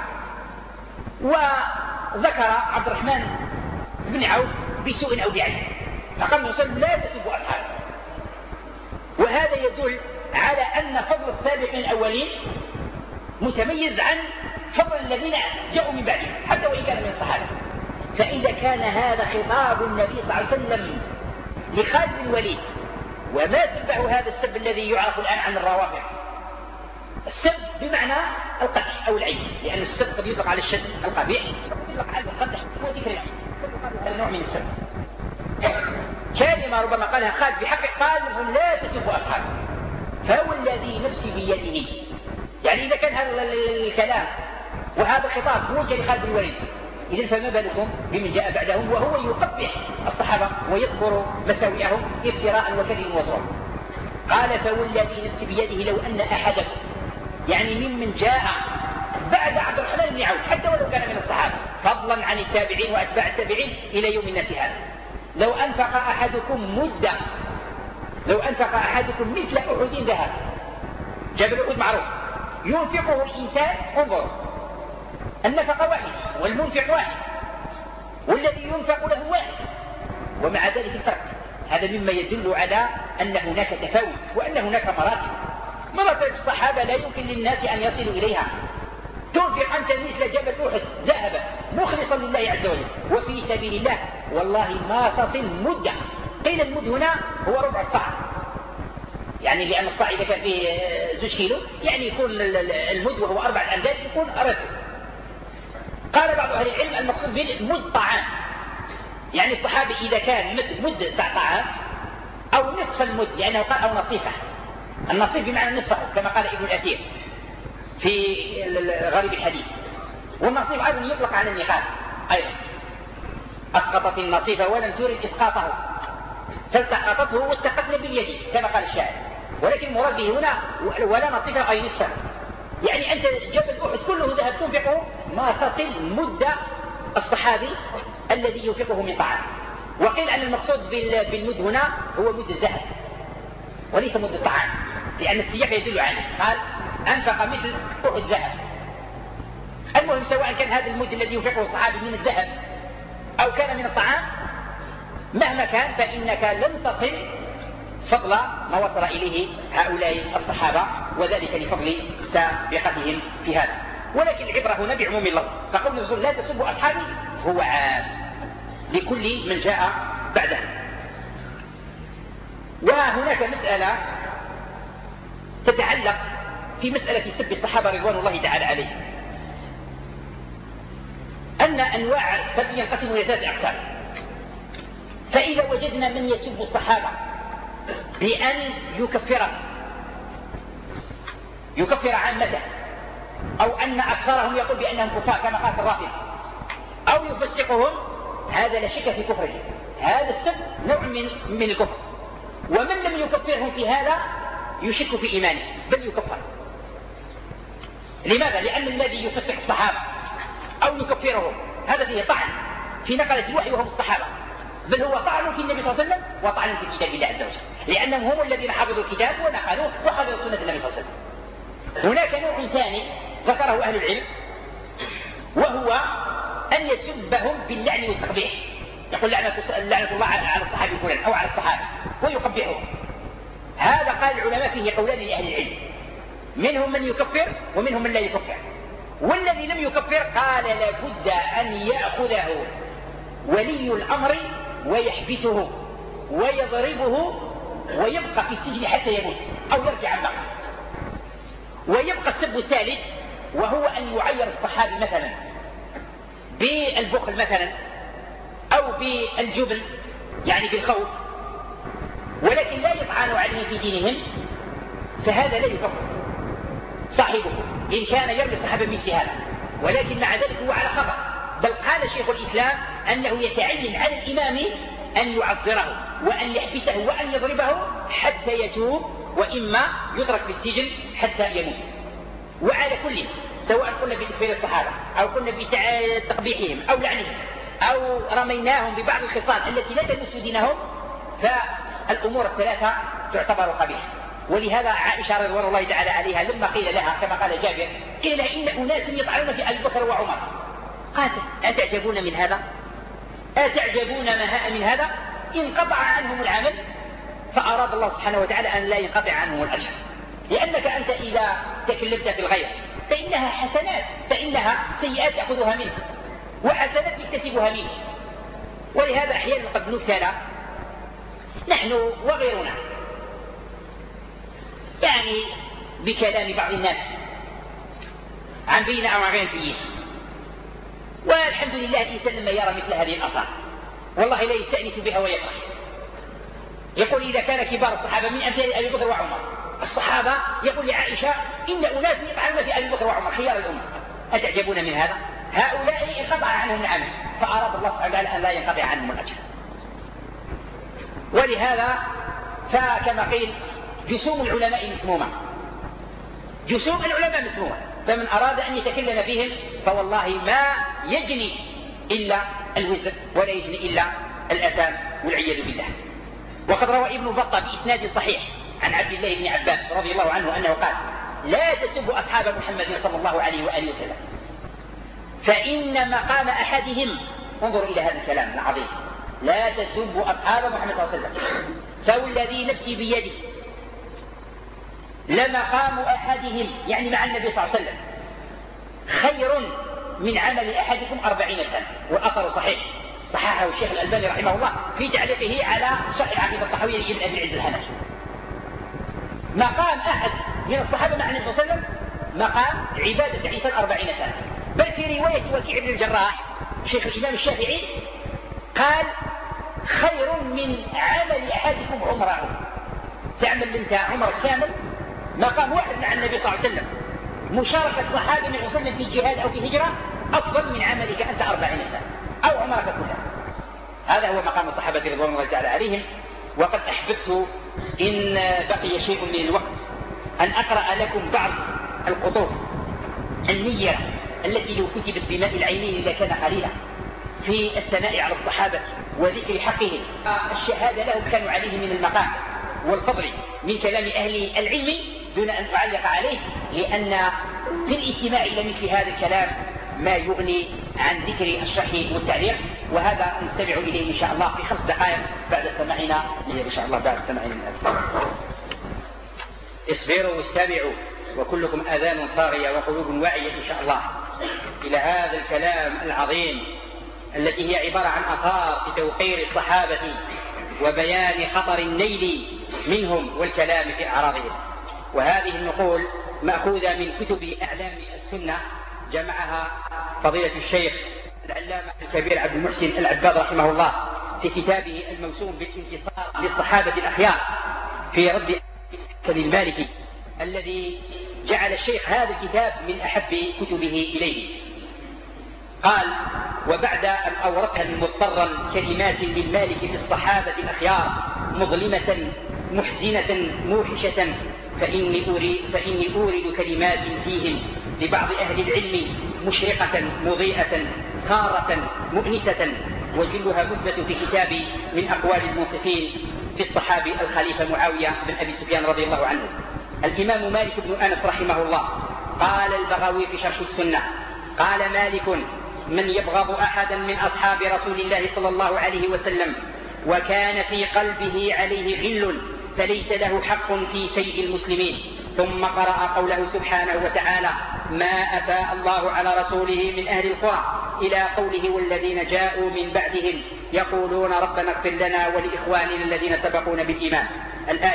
وذكر عبد الرحمن بن عوف بسوء أو بعيب، فقال النبي صلى الله عليه وسلم: لا تسبوا أصحابي. وهذا يدل على أن فضل السابقين الأولين متميز عن فضل الذين جاءوا من بعدهم حتى وإن كان من الصحابة. فإذا كان هذا خطاب النبي صلى الله عليه وسلم لخالد بن الوليد، وما سبه هذا السب الذي يعرف الآن عن الروافض، السب بمعنى القدح أو العيب، لأن السب قد يطلق على الشد القبيح، قد يطلق على القدح وذكر العيب، هذا نوع من السب. كلمة ربما قالها خالد بحق، قال: لا تسبوا أصحابي فوالذي نفسي بيده. يعني إذا كان هذا الكلام وهذا الخطاب موجه لخالد بن الوليد، إذن فما بالكم بمن جاء بعدهم وهو يقبح الصحابة ويذكر مساوئهم افتراء وكذب وزور. قال: فوالذي نفسي بيده لو أن أحدكم، يعني ممن جاء بعد عبد الرحمن بن عوف حتى ولو كان من الصحابة، فضلا عن التابعين وأتباع التابعين إلى يوم الناس هذا، لو أنفق أحدكم مدة، لو أنفق أحدكم مثل أحد ذهب، جبل أحد معروف، ينفقه الإنسان، انظروا، النفقة واحد والمنفق واحد والذي ينفق له واحد، ومع ذلك الفرق. هذا مما يدل على أن هناك تفاوت وأن هناك مراتب الصحابة لا يمكن للناس أن يصلوا إليها. تنفق أنت مثل جبل أحد ذهبا مخلصا لله عز وجل وفي سبيل الله، والله ما تصل مدة. قيل المد هنا هو ربع الصاع، يعني لأن الصاع إذا كان فيه 2 كيلو يعني يكون المد وهو 4 أمداد يكون أرد. قال بعض أهل العلم المقصود بالمد طعام، يعني الصحابي إذا كان مد طعام أو نصف المد، لأنه قال أو نصيفه، النصيف بمعنى نصفه كما قال ابن الأثير في غريب الحديث. والنصيف أيضا يطلق على النقاب أيضا، أسقطت النصيف ولم ترد إسقاطه فالتقطته والتقتل باليد كما قال الشاعر، ولكن المراد به هنا ولا نصيفه أي نصفه، يعني أنت جبل أحد كله ذهب تنفقه ما تصل مدة الصحابي الذي ينفقه من طعام. وقيل أن المقصود بالمد هنا هو مد الذهب وليس مد الطعام، لأن السياق يدل عليه، قال: أنفق مثل أحد ذهب. المهم سواء كان هذا المد الذي ينفقه الصحابي من الذهب أو كان من الطعام، مهما كان فإنك لن تصل فضل ما وصل إليه هؤلاء الصحابة، وذلك لفضل سابقتهم في هذا. ولكن العبرة هنا بعموم اللفظ، فقول الرسول: لا تسبوا أصحابي هو عام لكل من جاء بعده. وهناك مسألة تتعلق في مسألة سب الصحابة رضوان الله تعالى عليهم، أن أنواع السب ينقسم إلى 3 أقسام. فإذا وجدنا من يسب الصحابة بأن يكفر عامته، أو أن أكثرهم يقول بأنهم كفار كما قال الرافضة، أو يفسقهم، هذا لا شك في كفره، هذا السب نوع من الكفر. ومن لم يكفرهم في هذا يشك في إيمانه بل يكفر. لماذا؟ لأن الذي يفسق الصحابة أو يكفرهم هذا فيه طعن في نقلة الوحي وهم الصحابة، بل هو طعن في النبي صلى الله عليه وسلم وطعن في كتاب الله عز وجل، لأنهم هم الذين حفظوا الكتاب ونقلوه وحفظوا سنة النبي صلى الله عليه وسلم. هناك نوع ثاني ذكره أهل العلم، وهو أن يسبهم باللعن والتقبيح، يقول لعنة الله على الصحابي فلان أو على الصحابة ويقبحهم. هذا قال العلماء فيه قولان لأهل العلم، منهم من يكفر ومنهم من لا يكفر. والذي لم يكفر قال لابد أن يأخذه ولي الأمر ويحبسه ويضربه ويبقى في السجن حتى يموت أو يرجع عن بقى. ويبقى السب الثالث، وهو أن يعير الصحابي مثلا بالبخل مثلا أو بالجبن، يعني بالخوف، ولكن لا يطعن عليه في دينهم، فهذا لا يكفر صاحبه إن كان يرمي الصحابة مثل هذا، ولكن مع ذلك هو على خطأ. بل قال شيخ الإسلام أنه يتعين على الإمام أن يعذره وأن يحبسه وأن يضربه حتى يتوب، وإما يترك بالسجن حتى يموت. وعلى كل، سواء قلنا بتكفير الصحابة أو قلنا بتقبيحهم أو لعنهم أو رميناهم ببعض الخصال التي لا تمس دينهم، فالأمور الثلاثة تعتبر قبيحة. ولهذا عائشة رضوان الله تعالى عليها لما قيل لها كما قال جابر، قيل لها إن أناس يطعنون في أبي بكر وعمر، قالت أتعجبون من هذا؟ أتعجبون من هذا؟ انقطع عنهم العمل، فأراد الله سبحانه وتعالى أن لا ينقطع عنهم الأجر، لأنك أنت إذا تكلمت في الغير فإنها حسنات، فإنها سيئات تأخذها منه وحسنات تكتسبها منه. ولهذا أحيانا قد نبتلى نحن وغيرنا يعني بكلام بعض الناس عن بينة أو عن غير بينة، والحمد لله الإنسان لما يرى مثل هذه الآثار والله لا يستأنس بها ويفرح. يقول إذا كان كبار الصحابة من أمثال أبي بكر وعمر، الصحابة يقول لعائشة إن أناس يطعنون في أبي بكر وعمر خيار الأمة، أتعجبون من هذا؟ هؤلاء انقطع عنهم العمل، فأراد الله سبحانه وتعالى أن لا ينقطع عنهم الأجر. ولهذا فكما قيل جسوم العلماء مسمومة، جسوم العلماء مسمومة، فمن أراد أن يتكلم فيهم فوالله ما يجني إلا الوزر ولا يجني إلا الأثام والعياذ بالله. وقد روى ابن بطة بإسناد صحيح عن عبد الله بن عباس رضي الله عنه أنه قال لا تسبوا أصحاب محمد صلى الله عليه وآله وسلم فإن مقام أحدهم، انظر إلى هذا الكلام العظيم، لا تسبوا أصحاب محمد صلى الله عليه وسلم فوالذي نفسي بيده لمقام أحدهم، يعني مع النبي صلى الله عليه وسلم، خير من عمل أحدكم 40 سنة. والأثر صحيح، صححه الشيخ الألباني رحمه الله في تعليقه على شرح العقيدة الطحاوية لابن أبي العز الحنفي. مقام أحد من الصحابة مع النبي صلى الله عليه وسلم مقام عبادة عيسى 40 سنة. بل في رواية وكيع بن الجراح شيخ الإمام الشافعي قال خير من عمل أحدكم عمره، تعمل أنت عمر كامل مقام واحد مع النبي صلى الله عليه وسلم، مشاركة صحابي النبي صلى الله عليه وسلم في جهاد أو في هجرة أفضل من عملك أنت 40 سنة أو عمرك كلها. هذا هو مقام الصحابة رضوان الله تعالى عليهم. وقد أحببت إن بقي شيء من الوقت أن أقرأ لكم بعض القطوف النيرة التي لو كتبت بماء العينين لكان قليلا في الثناء على الصحابة وذكر حقهم، الشهادة لهم كانوا عليه من المقام والفضل من كلام أهل العلم دون أن أعلق عليه، لأن في الاستماع إلى مثل هذا الكلام ما يغني عن ذكر الشرح والتعليق، وهذا نستمع إليه إن شاء الله في 5 دقائق بعد سماعنا إن شاء الله بعد سماعنا من اصبروا واستمعوا وكلكم آذان صاغية وقلوب واعية إن شاء الله إلى هذا الكلام العظيم التي هي عبارة عن آثار في توقير الصحابة وبيان خطر النيل منهم والكلام في أعراضهم. وهذه النقول مأخوذة من كتب أعلام السنة جمعها فضيلة الشيخ العلامة الكبير عبد المحسن العباد رحمه الله في كتابه الموسوم بالانتصار للصحابة الأخيار في رد المالكي، الذي جعل الشيخ هذا الكتاب من أحب كتبه إليه. قال وبعد أن أوردها مضطرا كلمات للمالك في الصحابة الأخيار مظلمة محزنة موحشة فإني أورد كلمات فيهم لبعض أهل العلم مشرقة مضيئة سارة مؤنسة، وجلها مثبت في كتابي من أقوال المنصفين في الصحابي الخليفة معاوية بن أبي سفيان رضي الله عنه. الإمام مالك بن أنس رحمه الله قال البغوي في شرح السنة قال مالك من يبغض أحدا من أصحاب رسول الله صلى الله عليه وسلم وكان في قلبه عليه غل فليس له حق في سيد المسلمين. ثم قرأ قوله سبحانه وتعالى ما أفاء الله على رسوله من أهل القرى إلى قوله والذين جاءوا من بعدهم يقولون ربنا اغفر لنا ولإخواننا الذين سبقونا بالإيمان الآية.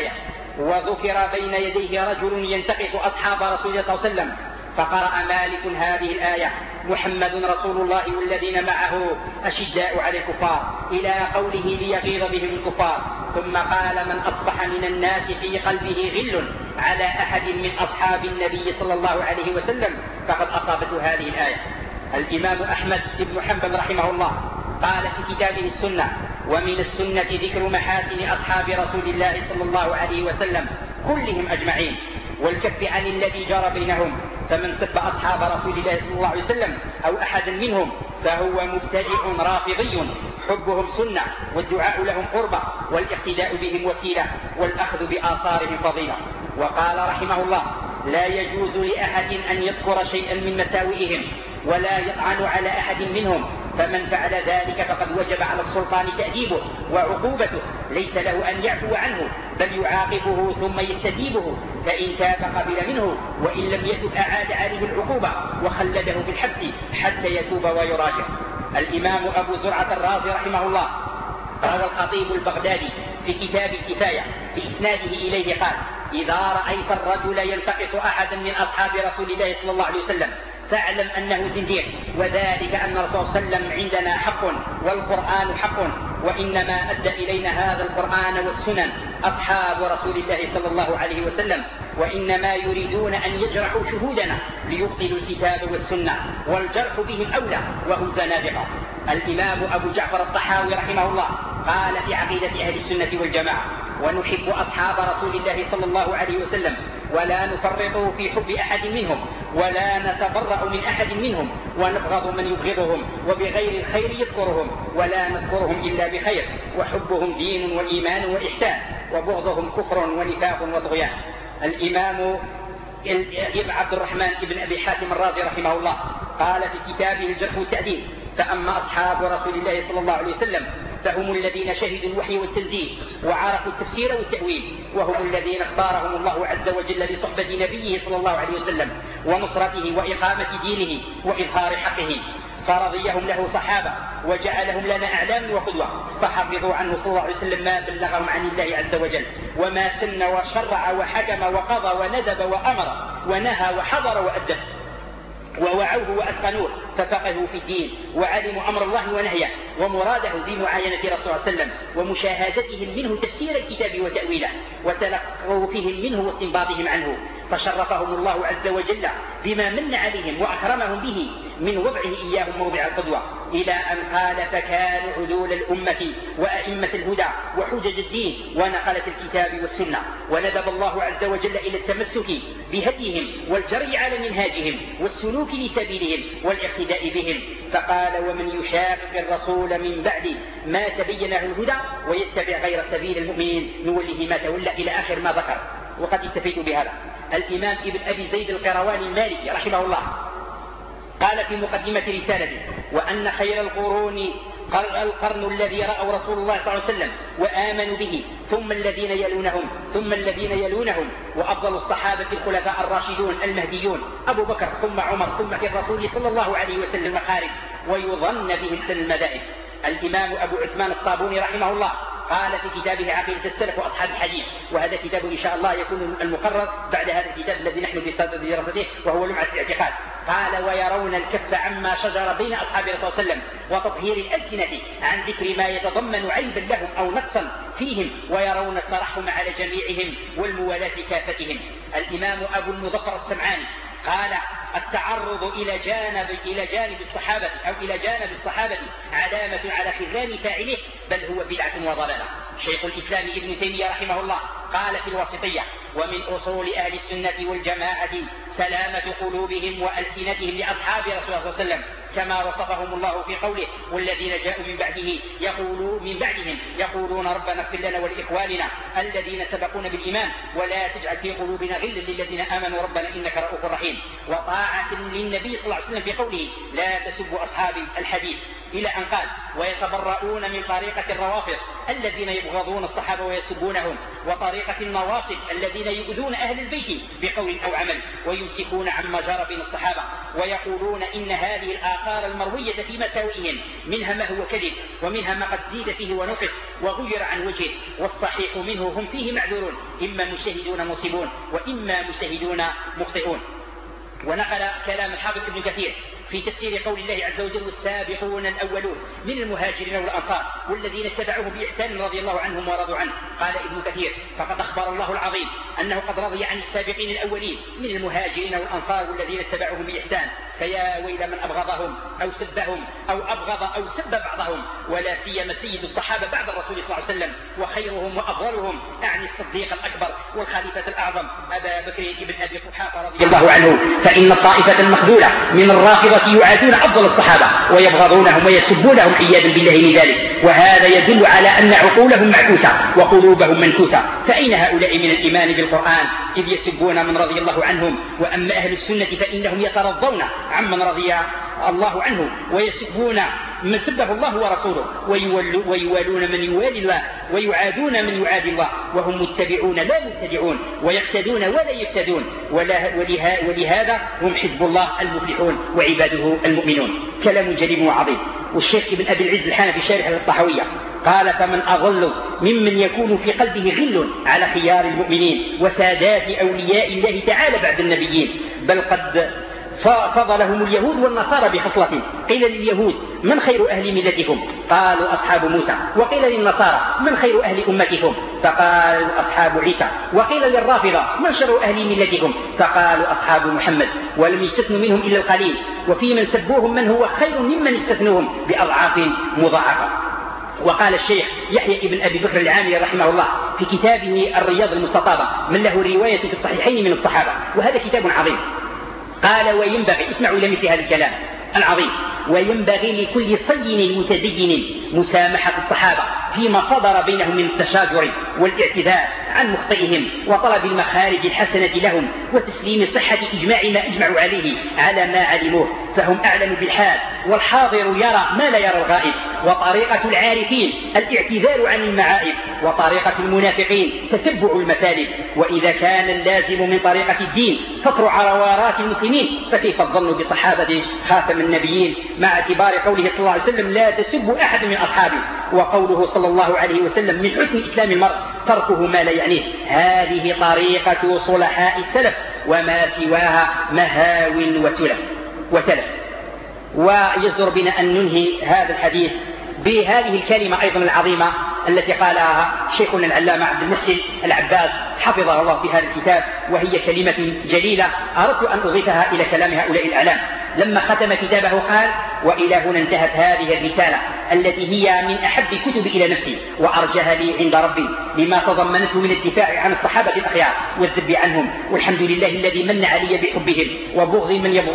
وذكر بين يديه رجل ينتقص أصحاب رسول الله صلى الله عليه وسلم، فقرأ مالك هذه الآية: محمد رسول الله والذين معه أشداء على الكفار، إلى قوله ليغيظ بهم الكفار، ثم قال: من أصبح من الناس في قلبه غل على أحد من أصحاب النبي صلى الله عليه وسلم فقد أصابته هذه الآية. الإمام أحمد بن حنبل رحمه الله قال في كتابه السنة: ومن السنة ذكر محاسن أصحاب رسول الله صلى الله عليه وسلم كلهم أجمعين، والكف عن الذي جرى بينهم، فمن سب أصحاب رسول الله صلى الله عليه وسلم أو أحدا منهم فهو مبتدع رافضي، حبهم سنة والدعاء لهم قربة والاقتداء بهم وسيلة والأخذ بآثارهم فضيلة. وقال رحمه الله: لا يجوز لأحد أن يذكر شيئا من مساوئهم ولا يطعن على أحد منهم، فمن فعل ذلك فقد وجب على السلطان تأديبه وعقوبته، ليس له أن يعفو عنه بل يعاقبه ثم يستتيبه، فإن تاب قبل منه، وإن لم يتب أعاد عليه العقوبة وخلده في الحبس حتى يتوب ويراجع. الإمام أبو زرعة الرازي رحمه الله روى الخطيب البغدادي في كتاب الكفاية بإسناده إليه قال: إذا رأيت الرجل ينتقص أحدا من أصحاب رسول الله صلى الله عليه وسلم فاعلم أنه زنديق، وذلك أن الرسول صلى الله عليه وسلم عندنا حق والقرآن حق، وإنما أدى إلينا هذا القرآن والسنن أصحاب رسول الله صلى الله عليه وسلم، وإنما يريدون أن يجرحوا شهودنا ليبطلوا الكتاب والسنة، والجرح بهم أولى وهم زنادقة. الإمام أبو جعفر الطحاوي رحمه الله قال في عقيدة أهل السنة والجماعة: ونحب أصحاب رسول الله صلى الله عليه وسلم ولا نفرطه في حب أحد منهم ولا نتبرأ من أحد منهم، ونبغض من يبغضهم وبغير الخير يذكرهم ولا نذكرهم إلا بخير، وحبهم دين وإيمان وإحسان، وبغضهم كفر ونفاق وطغيان. الإمام عبد الرحمن بن أبي حاتم الرازي رحمه الله قال في كتابه الجرح والتعديل: فأما أصحاب رسول الله صلى الله عليه وسلم فهم الذين شهدوا الوحي والتنزيل وعرفوا التفسير والتأويل، وهم الذين اختارهم الله عز وجل لصحبة نبيه صلى الله عليه وسلم ونصرته وإقامة دينه وإظهار حقه، فرضيهم له صحابة وجعلهم لنا أعلام وقدوة، فحفظوا عنه صلى الله عليه وسلم ما بلغهم عن الله عز وجل، وما سن وشرع وحكم وقضى وندب وأمر ونهى وحضر وأدب، ووعوه وأتقنوه ففقهوا في الدين وعلموا أمر الله ونهيه ومراده بمعاينة رسول الله صلى الله عليه وسلم ومشاهدتهم منه تفسير الكتاب وتأويله وتلقوفهم منه واستنباطهم عنه، فشرفهم الله عز وجل بما من عليهم وأكرمهم به من وضعه إياهم موضع القدوة، إلى أن قال: فكانوا عدول الأمة وأئمة الهدى وحجج الدين ونقلة الكتاب والسنة، وندب الله عز وجل إلى التمسك بهديهم والجري على منهاجهم والسلوك لسبيلهم والاقتداء بهم، فقال: ومن يشاقق الرسول من بعد ما تبين له الهدى ويتبع غير سبيل المؤمنين نوله ما تولى، إلى آخر ما ذكر. وقد استفيد بهذا الإمام ابن أبي زيد القيرواني المالكي رحمه الله قال في مقدمة رسالته: وأن خير القرون القرن الذي رأوا رسول الله صلى الله عليه وسلم وآمنوا به، ثم الذين يلونهم ثم الذين يلونهم، وأفضل الصحابة الخلفاء الراشدون المهديون أبو بكر ثم عمر ثم في الرسول صلى الله عليه وسلم خارج، ويظن بهم سن المذاهب. الإمام أبو عثمان الصابوني رحمه الله قال في كتابه عقيدة السلف وأصحاب الحديث، وهذا كتاب إن شاء الله يكون المقرر بعد هذا الكتاب الذي نحن بصدد دراسته وهو لمعة الاعتقاد، قال: ويرون الكف عما شجر بين أصحاب رسول الله صلى الله عليه وسلم وتطهير الألسنة عن ذكر ما يتضمن عيبا لهم أو نقصا فيهم، ويرون الترحم على جميعهم والموالاة كافتهم. الإمام أبو المظفر السمعاني قال: التعرض إلى جانب الصحابة أو إلى جانب الصحابة علامة على خذلان فاعله، بل هو بدعة وضلالة. شيخ الإسلام ابن تيمية رحمه الله قال في الواسطية: ومن أصول أهل السنة والجماعة سلامة قلوبهم وألسنتهم لأصحاب رسول الله صلى الله عليه وسلم، كما وصفهم الله في قوله: والذين جاءوا من بعدهم يقولون ربنا اغفر لنا ولإخواننا الذين سبقونا بالإيمان ولا تجعل في قلوبنا غلا للذين آمنوا ربنا إنك رؤوف رحيم. وطاعة للنبي صلى الله عليه وسلم في قوله: لا تسبوا أصحاب الحديث، إلى أن قال: ويتبرؤون من طريقة الروافض الذين يبغضون الصحابة ويسبونهم، وطريقة النواصب الذين يؤذون أهل البيت بقول أو عمل، ويمسكون عما جرى بين الصحابة، ويقولون إن هذه الآثار المروية في مساوئهم منها ما هو كذب، ومنها ما قد زيد فيه ونقص وغير عن وجهه، والصحيح منه هم فيه معذورون، إما مجتهدون مصيبون وإما مجتهدون مخطئون. ونقل كلام الحافظ ابن كثير في تفسير قول الله عز وجل: السابقون الأولون من المهاجرين والأنصار والذين اتبعوه بإحسان رضي الله عنهم ورضوا عنه. قال ابن كثير: فقد أخبر الله العظيم أنه قد رضي عن السابقين الأولين من المهاجرين والأنصار والذين اتبعوهم بإحسان، فيا ويل من أبغضهم أو سبهم أو أبغض أو سب بعضهم، ولا سيما سيد الصحابة بعد الرسول صلى الله عليه وسلم وخيرهم وأفضلهم، أعني الصديق الأكبر والخليفة الأعظم أبا بكر بن أبي قحافة رضي الله عنه، فإن الطائفة المخذولة من الرافضة يعادون أفضل الصحابة ويبغضونهم ويسبونهم عياذا بالله من ذلك، وهذا يدل على أن عقولهم معكوسة وقلوبهم منكوسة. فأين هؤلاء من الإيمان بالقرآن إذ يسبون من رضي الله عنهم؟ وأما أهل السنة فإنهم يترضون عمن رضي الله عنه ويسبون من سبه الله ورسوله، ويوالون من يوالي الله ويعادون من يعادي الله، وهم متبعون لا مبتدعون، ويقتدون ولا يقتدون، ولهذا هم حزب الله المفلحون وعباده المؤمنون. كلام جليل وعظيم. والشيخ ابن أبي العز الحنفي شارح الطحاوية قال: فمن أضل ممن يكون في قلبه غل على خيار المؤمنين وسادات أولياء الله تعالى بعد النبيين، بل قد فضلهم اليهود والنصارى بخصلة. قيل لليهود: من خير أهل ملتكم؟ قالوا: أصحاب موسى. وقيل للنصارى: من خير أهل أمتكم؟ فقالوا: أصحاب عيسى. وقيل للرافضة: من شر أهل ملتكم؟ فقالوا: أصحاب محمد. ولم يستثنوا منهم إلا القليل، وفي من سبوهم من هو خير ممن استثنوهم بأضعاف مضاعفة. وقال الشيخ يحيى ابن أبي بكر العامري رحمه الله في كتابه الرياض المستطابة: من له رواية في الصحيحين من الصحابة، وهذا كتاب عظيم. قال: وينبغي، اسمعوا إلى مثل هذا الكلام العظيم: وينبغي لكل صين متدين مسامحة الصحابة فيما صدر بينهم من التشاجر والاعتذار عن مخطئهم، وطلب المخارج الحسنة لهم، وتسليم صحة إجماع ما أجمعوا عليه على ما علموه، فهم أعلم بالحال، والحاضر يرى ما لا يرى الغائب. وطريقة العارفين الاعتذار عن المعائب، وطريقة المنافقين تتبع المثالب. وإذا كان اللازم من طريقة الدين سطر عورات المسلمين، فكيف الظن بصحابة خاتم النبيين، مع اعتبار قوله صلى الله عليه وسلم: لا تسبوا أحد من أصحابه، وقوله صلى الله عليه وسلم: من حسن إسلام المرء تركه ما لا يعنيه. هذه طريقة صلحاء السلف، وما سواها مهاو وتلف. ويصدر بنا أن ننهي هذا الحديث بهذه الكلمة أيضا العظيمة التي قالها شيخنا العلامة عبد المحسن العباد حفظه الله في هذا الكتاب، وهي كلمة جليلة أردت أن أضيفها إلى كلام هؤلاء الأعلام. لما ختم كتابه قال: وإلى هنا انتهت هذه الرسالة التي هي من أحب كتب إلى نفسي وأرجها لي عند ربي، لما تضمنته من الدفاع عن الصحابة الأخيار والذب عنهم، والحمد لله الذي من علي بحبهم وبغض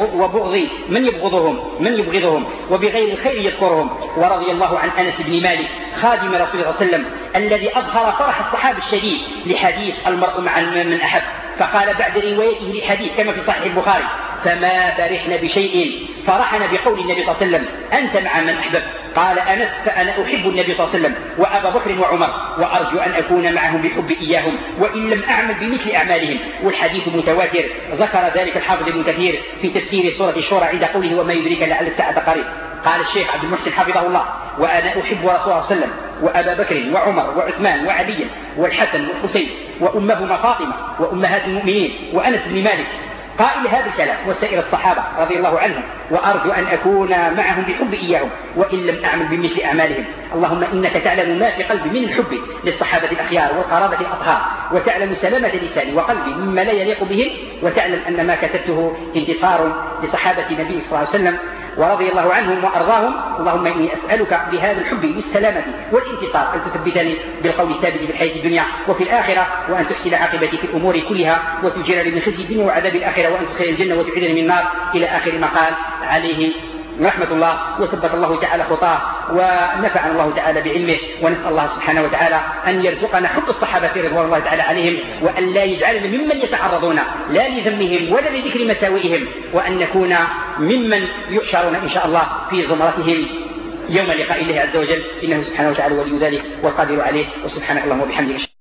من يبغضهم وبغير الخير يذكرهم. ورضي الله عن أنس بن مالك خادم رسول الله صلى الله عليه وسلم الذي أظهر فرح الصحابة الشديد لحديث المرء مع من أحب، فقال بعد روايته للحديث كما في صحيح البخاري: فما فرحنا بشيء فرحنا بقول النبي صلى الله عليه وسلم: أنت مع من أحببت. قال أنس: فأنا أحب النبي صلى الله عليه وسلم وأبا بكر وعمر، وأرجو أن أكون معهم بحب إياهم وإن لم أعمل بمثل أعمالهم. والحديث متواتر. ذكر ذلك الحافظ ابن كثير في تفسير سورة الشورى عند قوله: وما يدريك لعل الساعة قريب. قال الشيخ عبد المحسن حفظه الله: وأنا أحب رسول الله صلى الله عليه وسلم وأبا بكر وعمر وعثمان وعلي والحسن والحسين وأمهما فاطمة وأمهات المؤمنين وأنس بن مالك قائل هذا الكلام وسائر الصحابة رضي الله عنهم، وأرجو أن أكون معهم بحب إياهم وإن لم أعمل بمثل أعمالهم. اللهم إنك تعلم ما في قلبي من الحب للصحابة الأخيار والقرابة الأطهار، وتعلم سلامة لساني وقلبي مما لا يليق بهم، وتعلم أن ما كتبته انتصار لصحابة النبي صلى الله عليه وسلم ورضي الله عنهم وأرضاهم. اللهم إني أسألك بهذا الحب والسلامة والانتصار أن تثبتني بالقول الثابت في الحياة الدنيا وفي الآخرة، وأن تحسن عاقبتي في الأمور كلها، وتجيرني من خزي الدنيا وعذاب الآخرة، وأن تدخل الجنة وتعيذني من النار، إلى آخر ما قال عليه رحمة الله. وثبت الله تعالى خطاه ونفعنا الله تعالى بعلمه، ونسأل الله سبحانه وتعالى أن يرزقنا حب الصحابة رضوان الله تعالى عليهم، وأن لا يجعلنا ممن يتعرضون لا لذمهم ولا لذكر مساوئهم، وأن نكون ممن يحشرون إن شاء الله في زمرتهم يوم لقاء الله عز وجل، إنه سبحانه وتعالى ولي ذلك والقادر عليه. وسبحانك اللهم وبحمدك.